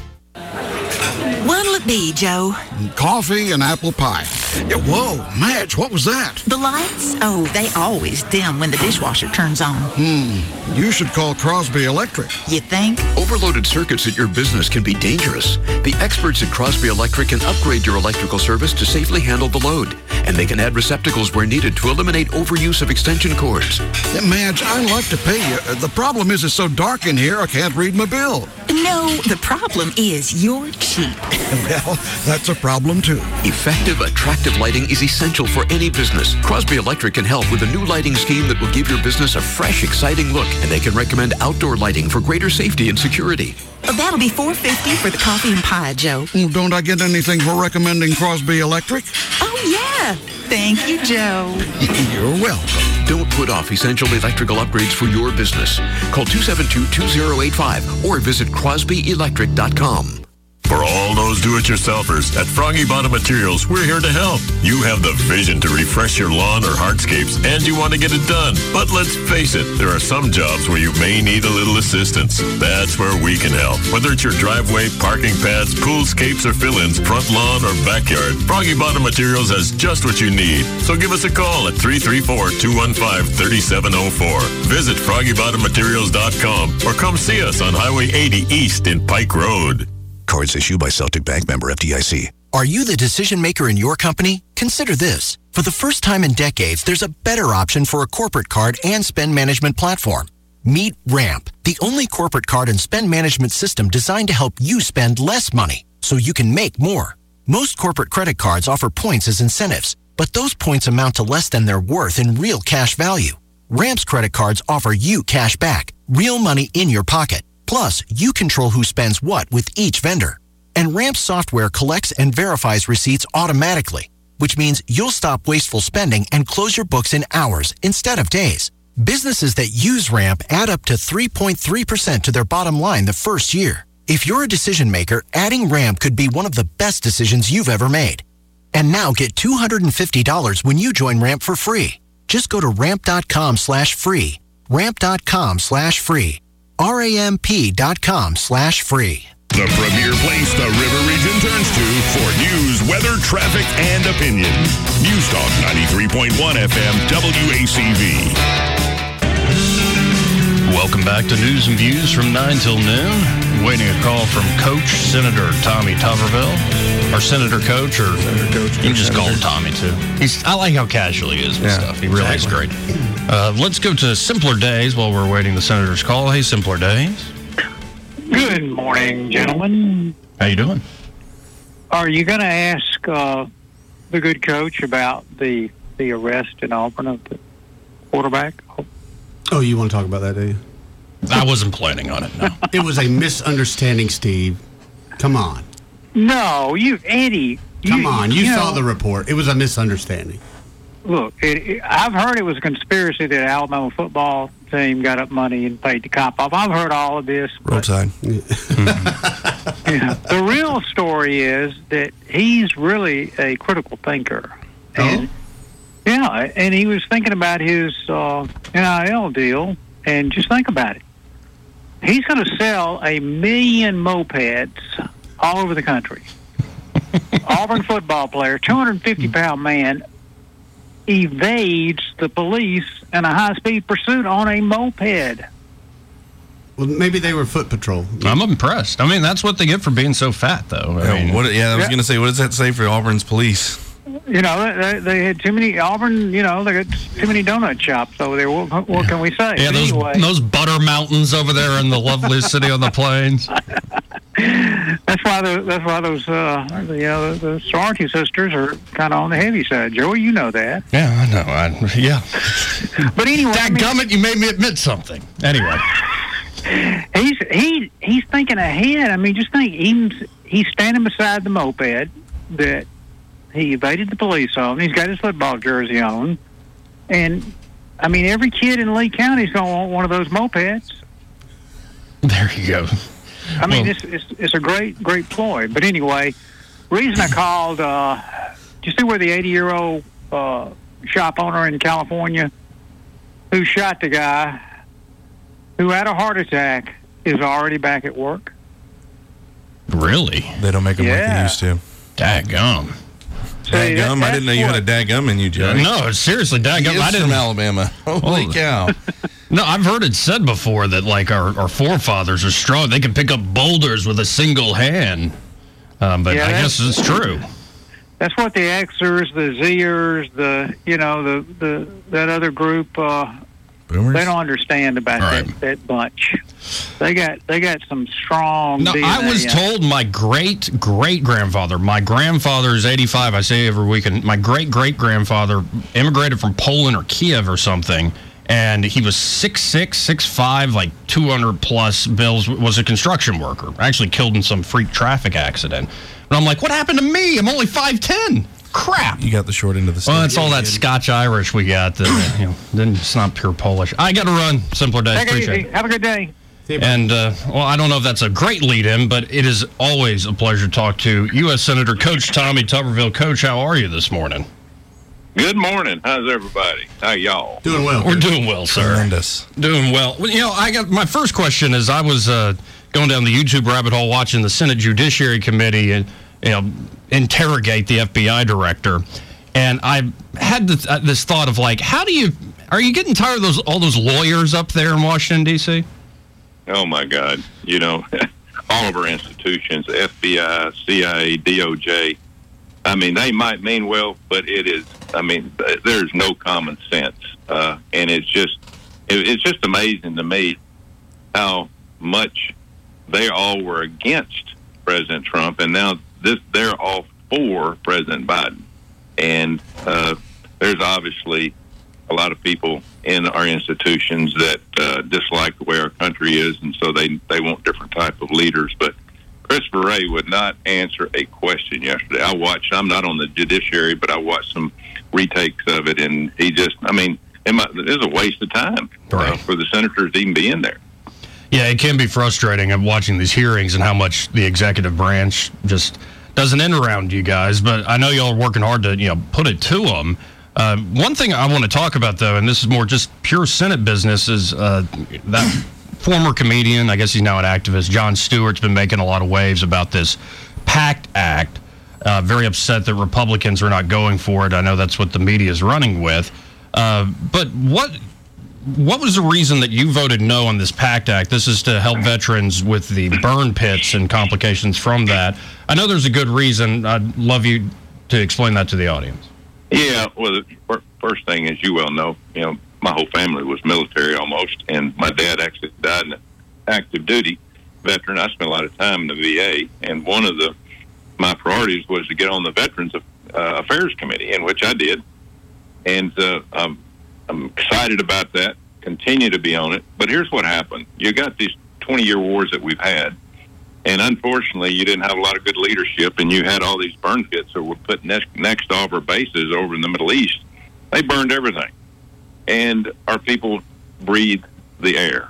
What'll it be, Joe? Coffee and apple pie. Yeah, whoa, Madge, what was that? The lights? Oh, they always dim when the dishwasher turns on. Hmm, you should call Crosby Electric. You think? Overloaded circuits at your business can be dangerous. The experts at Crosby Electric can upgrade your electrical service to safely handle the load. And they can add receptacles where needed to eliminate overuse of extension cords. Yeah, Madge, I'd like to pay you. The problem is it's so dark in here, I can't read my bill. No, the problem is you're cheap. Well, that's a problem too. Effective, attractive effective lighting is essential for any business. Crosby Electric can help with a new lighting scheme that will give your business a fresh, exciting look, and they can recommend outdoor lighting for greater safety and security. That'll be four dollars and fifty cents for the coffee and pie, Joe. Well, don't I get anything for recommending Crosby Electric? Oh, yeah. Thank you, Joe. You're welcome. Don't put off essential electrical upgrades for your business. Call two seven two, two zero eight five or visit crosby electric dot com. For all those do-it-yourselfers, at Froggy Bottom Materials, we're here to help. You have the vision to refresh your lawn or hardscapes, and you want to get it done. But let's face it, there are some jobs where you may need a little assistance. That's where we can help. Whether it's your driveway, parking pads, poolscapes, or fill-ins, front lawn, or backyard, Froggy Bottom Materials has just what you need. So give us a call at three three four, two one five, three seven zero four. Visit froggy bottom materials dot com or come see us on Highway eighty East in Pike Road. Cards issued by Celtic Bank, member F D I C. Are you the decision maker in your company? Consider this. For the first time in decades, there's a better option for a corporate card and spend management platform. Meet Ramp, the only corporate card and spend management system designed to help you spend less money so you can make more. Most corporate credit cards offer points as incentives, but those points amount to less than their worth in real cash value. Ramp's credit cards offer you cash back, real money in your pocket. Plus, you control who spends what with each vendor. And Ramp software collects and verifies receipts automatically, which means you'll stop wasteful spending and close your books in hours instead of days. Businesses that use Ramp add up to three point three percent to their bottom line the first year. If you're a decision maker, adding Ramp could be one of the best decisions you've ever made. And now get two hundred fifty dollars when you join Ramp for free. Just go to ramp.com slash free. Ramp.com slash free. ramp.com slash free. The premier place the River Region turns to for news, weather, traffic, and opinion. News Talk ninety-three point one F M W A C V. Welcome back to News and Views from nine till noon. Waiting a call from Coach Senator Tommy Tuberville. Or Senator Coach, or Senator Coach. You can just call him Tommy, too. He's, I like how casual he is with Yeah, stuff. He really exactly. is great. Uh, let's go to Simpler Days while we're waiting the Senator's call. Hey, Simpler Days. Good morning, gentlemen. How you doing? Are you going to ask uh, the good coach about the the arrest in Auburn of the quarterback? Oh, you want to talk about that, do you? I wasn't planning on it, no. It was a misunderstanding, Steve. Come on. No, you, Eddie. Come you, on. You, you saw know, the report. It was a misunderstanding. Look, it, it, I've heard it was a conspiracy that Alabama football team got up money and paid the cop off. I've heard all of this. Roadside. Yeah, the real story is that he's really a critical thinker. And, oh? Yeah, and he was thinking about his uh, N I L deal, and just think about it. He's going to sell a million mopeds all over the country. Auburn football player, two hundred fifty pound man, evades the police in a high-speed pursuit on a moped. Well, maybe they were foot patrol. I'm impressed. I mean, that's what they get for being so fat, though. I Yeah, mean, what, yeah, I was Yeah. going to say, what does that say for Auburn's police? You know, they, they had too many, Auburn, you know, they got too many donut shops over there. What, what can we say? yeah, But those, anyway, those butter mountains over there in the lovely city on the plains. that's why the, that's why those, uh, you know, the, the sorority sisters are kind of on the heavy side. Joey, you know that. Yeah, I know. I, yeah. But anyway, I mean, Dadgummit, you made me admit something. Anyway. he's he he's thinking ahead. I mean, just think, he's he's standing beside the moped that he evaded the police on. He's got his football jersey on, and I mean, every kid in Lee County is going to want one of those mopeds. There you go. I mean, Well- it's, it's it's a great great ploy. But anyway, reason I called. Uh, do you see where the eighty year old uh, shop owner in California who shot the guy who had a heart attack is already back at work? Really? They don't make them like they Yeah. used to. Daggum. See, that- Daggum? I didn't know you had a daggum in you, Joey. No, seriously, daggum. He is I didn't. from Alabama. Holy Oh. cow. No, I've heard it said before that, like, our, our forefathers are strong. They can pick up boulders with a single hand. Um, but Yeah, I guess that's- it's true. That's what the Xers, the Zers, the you know the the that other group. Uh, Boomers? They don't understand about that, right. that bunch. They got they got some strong. No, D N A. I was told my great great grandfather. My grandfather is eighty-five. I say every weekend. My great great grandfather immigrated from Poland or Kiev or something, and he was six six, six five, like two hundred plus bills. Was a construction worker. Actually killed in some freak traffic accident. And I'm like, what happened to me? I'm only five ten. Crap. You got the short end of the stick. Well, it's all that Scotch-Irish we got. That, you know, then it's not pure Polish. I got to run. Simpler day. Take it easy. Have a good day. And, uh, well, I don't know if that's a great lead-in, but it is always a pleasure to talk to U S Senator Coach Tommy Tuberville. Coach, how are you this morning? Good morning. How's everybody? How y'all? Doing well. We're doing well, sir. Tremendous. Doing well. Well, you know, I got my first question is I was uh, going down the YouTube rabbit hole watching the Senate Judiciary Committee and, you know, interrogate the F B I director. And I had this, uh, this thought of, like, how do you, are you getting tired of those all those lawyers up there in Washington, D C? Oh, my God. You know, all of our institutions, F B I, C I A, D O J, I mean, they might mean well, but it is, I mean, there's no common sense. Uh, and it's just, it, it's just amazing to me how much they all were against President Trump, and now this they're all for President Biden. And uh, there's obviously a lot of people in our institutions that uh, dislike the way our country is, and so they, they want different type of leaders. But Christopher Wray would not answer a question yesterday. I watched, I'm not on the judiciary, but I watched some retakes of it, and he just, I mean, it, might, it was a waste of time right. uh, for the senators to even be in there. Yeah, it can be frustrating of watching these hearings and how much the executive branch just doesn't end around you guys. But I know y'all are working hard to, you know, put it to them. Uh, one thing I want to talk about, though, and this is more just pure Senate business, is uh, that former comedian, I guess he's now an activist, Jon Stewart's been making a lot of waves about this PACT Act. Uh, very upset that Republicans are not going for it. I know that's what the media is running with. Uh, but what... What was the reason that you voted no on this PACT Act? This is to help veterans with the burn pits and complications from that. I know there's a good reason. I'd love you to explain that to the audience. Yeah, well, the first thing, as you well know, you know, my whole family was military almost, and my dad actually died in an active duty veteran. I spent a lot of time in the V A, and one of the my priorities was to get on the Veterans uh, Affairs Committee, in which I did. And uh, um, I'm excited about that, continue to be on it. But here's what happened. You got these twenty-year wars that we've had, and unfortunately you didn't have a lot of good leadership, and you had all these burn pits that were put next, next to all of our bases over in the Middle East. They burned everything. And our people breathe the air.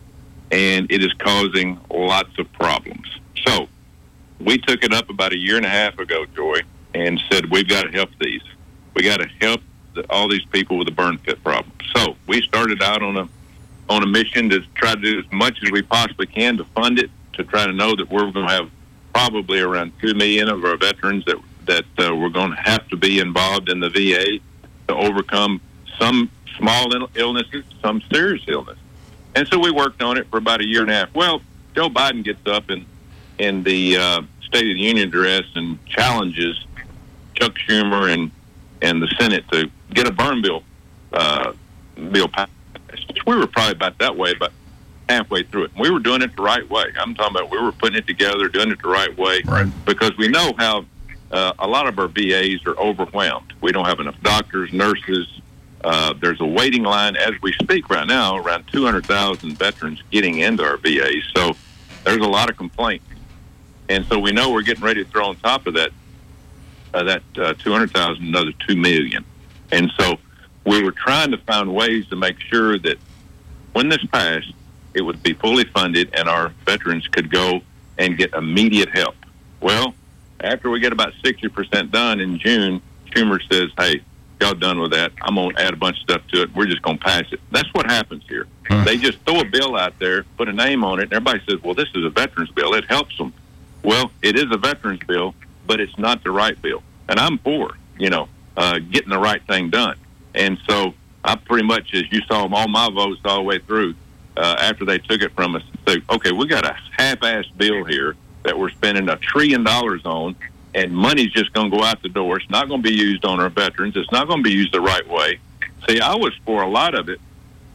And it is causing lots of problems. So we took it up about a year and a half ago, Joy, and said we've got to help these. We got to help all these people with the burn pit problem. So we started out on a on a mission to try to do as much as we possibly can to fund it, to try to know that we're going to have probably around two million of our veterans that that uh, we're going to have to be involved in the V A to overcome some small illnesses, some serious illness. And so we worked on it for about a year and a half. Well, Joe Biden gets up in in the uh, State of the Union address and challenges Chuck Schumer and and the Senate to get a burn bill uh, bill passed. We were probably about that way, about halfway through it. And we were doing it the right way. I'm talking about we were putting it together, doing it the right way, right. Because we know how uh, a lot of our V As are overwhelmed. We don't have enough doctors, nurses. Uh, there's a waiting line as we speak right now, around two hundred thousand veterans getting into our V As. So there's a lot of complaints. And so we know we're getting ready to throw on top of that Uh, that uh, two hundred thousand, another two million. And so we were trying to find ways to make sure that when this passed, it would be fully funded and our veterans could go and get immediate help. Well, after we get about sixty percent done in June, Schumer says, hey, y'all done with that. I'm going to add a bunch of stuff to it. We're just going to pass it. That's what happens here. Huh. They just throw a bill out there, put a name on it, and everybody says, well, this is a veterans bill. It helps them. Well, it is a veterans bill, but it's not the right bill. And I'm for, you know, uh, getting the right thing done. And so I pretty much, as you saw, all my votes all the way through, uh, after they took it from us, say, okay, we got a half-assed bill here that we're spending a trillion dollars on, and money's just going to go out the door. It's not going to be used on our veterans. It's not going to be used the right way. See, I was for a lot of it,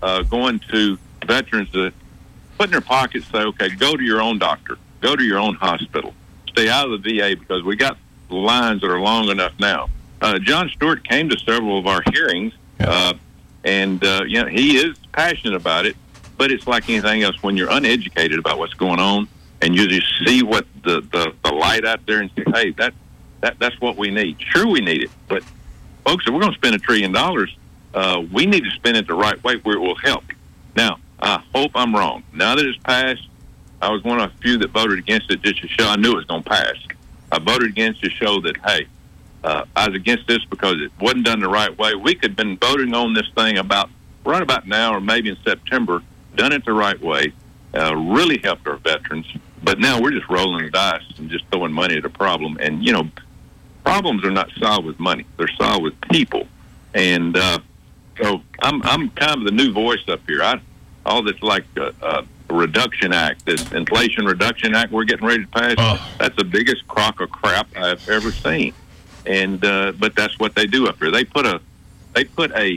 uh, going to veterans to put in their pockets, say, okay, go to your own doctor, go to your own hospital, stay out of the V A because we got lines that are long enough now. Uh, John Stewart came to several of our hearings, uh, and uh, you know, he is passionate about it, but it's like anything else. When you're uneducated about what's going on and you just see what the, the, the light out there and say, hey, that, that that's what we need. Sure, we need it, but folks, if we're going to spend a trillion dollars, uh, we need to spend it the right way where it will help. Now, I hope I'm wrong. Now that it's passed, I was one of a few that voted against it just to show I knew it was going to pass. I voted against to show that, hey, uh, I was against this because it wasn't done the right way. We could have been voting on this thing about right about now or maybe in September, done it the right way, uh, really helped our veterans. But now we're just rolling the dice and just throwing money at a problem. And, you know, problems are not solved with money. They're solved with people. And uh, so I'm I'm kind of the new voice up here. I, all this like a, a reduction act, this Inflation Reduction Act we're getting ready to pass, oh. that's the biggest crock of crap I've ever seen. And uh, but that's what they do up here. They put a they put a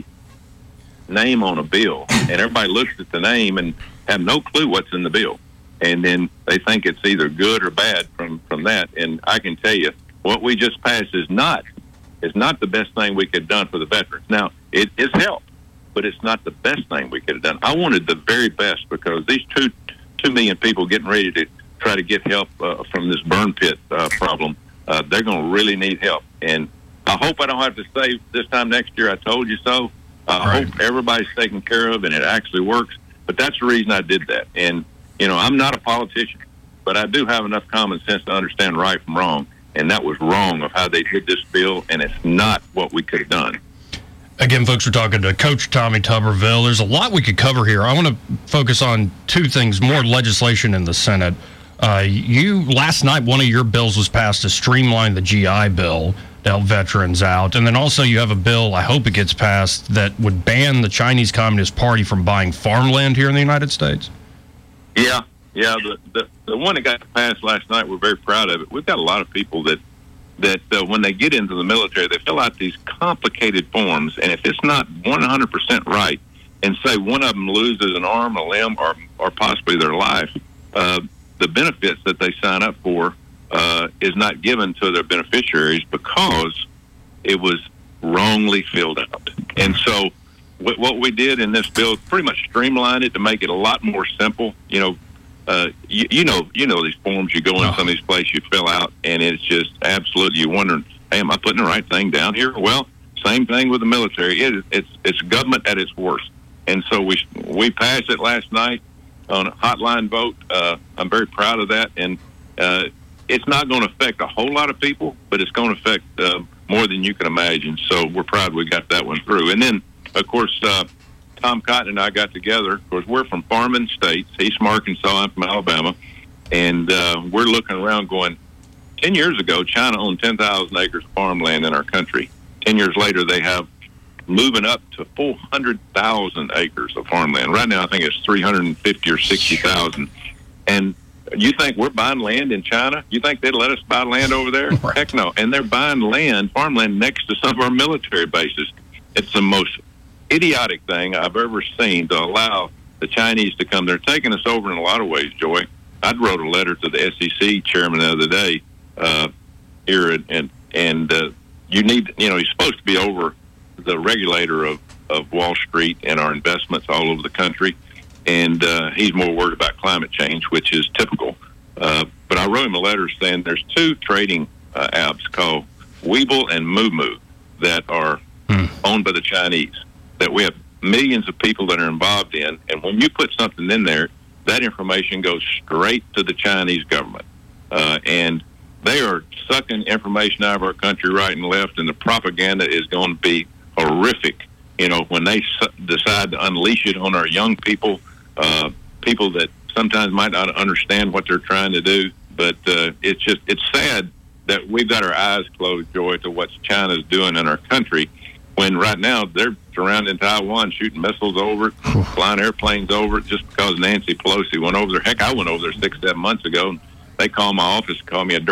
name on a bill, and everybody looks at the name and have no clue what's in the bill. And then they think it's either good or bad from, from that. And I can tell you, what we just passed is not is not the best thing we could have done for the veterans. Now, it is help, but it's not the best thing we could have done. I wanted the very best because these two two million people getting ready to try to get help uh, from this burn pit uh, problem, uh, they're going to really need help. And I hope I don't have to say this time next year, I told you so. I right. hope everybody's taken care of and it actually works. But that's the reason I did that. And, you know, I'm not a politician, but I do have enough common sense to understand right from wrong. And that was wrong of how they did this bill, and it's not what we could have done. Again, folks, we're talking to Coach Tommy Tuberville. There's a lot we could cover here. I want to focus on two things, more legislation in the Senate. Uh, you, last night, one of your bills was passed to streamline the G I Bill to help veterans out. And then also you have a bill, I hope it gets passed, that would ban the Chinese Communist Party from buying farmland here in the United States. Yeah, yeah. The, the, the one that got passed last night, we're very proud of it. We've got a lot of people that that uh, when they get into the military, they fill out these complicated forms, and if it's not one hundred percent right, and say one of them loses an arm, a limb, or or possibly their life, uh, the benefits that they sign up for uh, is not given to their beneficiaries because it was wrongly filled out. And so what, what we did in this bill pretty much streamlined it to make it a lot more simple. You know, Uh, you, you know, you know these forms. You go in some of these places, you fill out, and it's just absolutely. You're wondering, hey, am I putting the right thing down here? Well, same thing with the military. It, it's it's government at its worst, and so we we passed it last night on a hotline vote. Uh, I'm very proud of that, and uh, it's not going to affect a whole lot of people, but it's going to affect uh, more than you can imagine. So we're proud we got that one through, and then of course. Uh, Tom Cotton and I got together. Of course, we're from farming states. He's from Arkansas. I'm from Alabama. And uh, we're looking around going, ten years ago, China owned ten thousand acres of farmland in our country. ten years later, they have moving up to four hundred thousand acres of farmland. Right now, I think it's three hundred fifty or sixty thousand. And you think we're buying land in China? You think they'd let us buy land over there? Right. Heck no. And they're buying land, farmland, next to some of our military bases. It's the most idiotic thing I've ever seen to allow the Chinese to come. They're taking us over in a lot of ways, Joy. I wrote a letter to the S E C chairman the other day uh, here, and and, and uh, you need, you know, he's supposed to be over the regulator of, of Wall Street and our investments all over the country, and uh, he's more worried about climate change, which is typical. Uh, but I wrote him a letter saying there's two trading uh, apps called Webull and Moomoo that are hmm. owned by the Chinese, that we have millions of people that are involved in, and when you put something in there, that information goes straight to the Chinese government. Uh, and they are sucking information out of our country right and left, and the propaganda is going to be horrific, you know, when they su- decide to unleash it on our young people, uh, people that sometimes might not understand what they're trying to do. But uh, it's just, it's sad that we've got our eyes closed, Joy, to what China's doing in our country, when right now they're surrounding Taiwan, shooting missiles over it, flying airplanes over it, just because Nancy Pelosi went over there. Heck, I went over there six, seven months ago, and they called my office and called me a dirt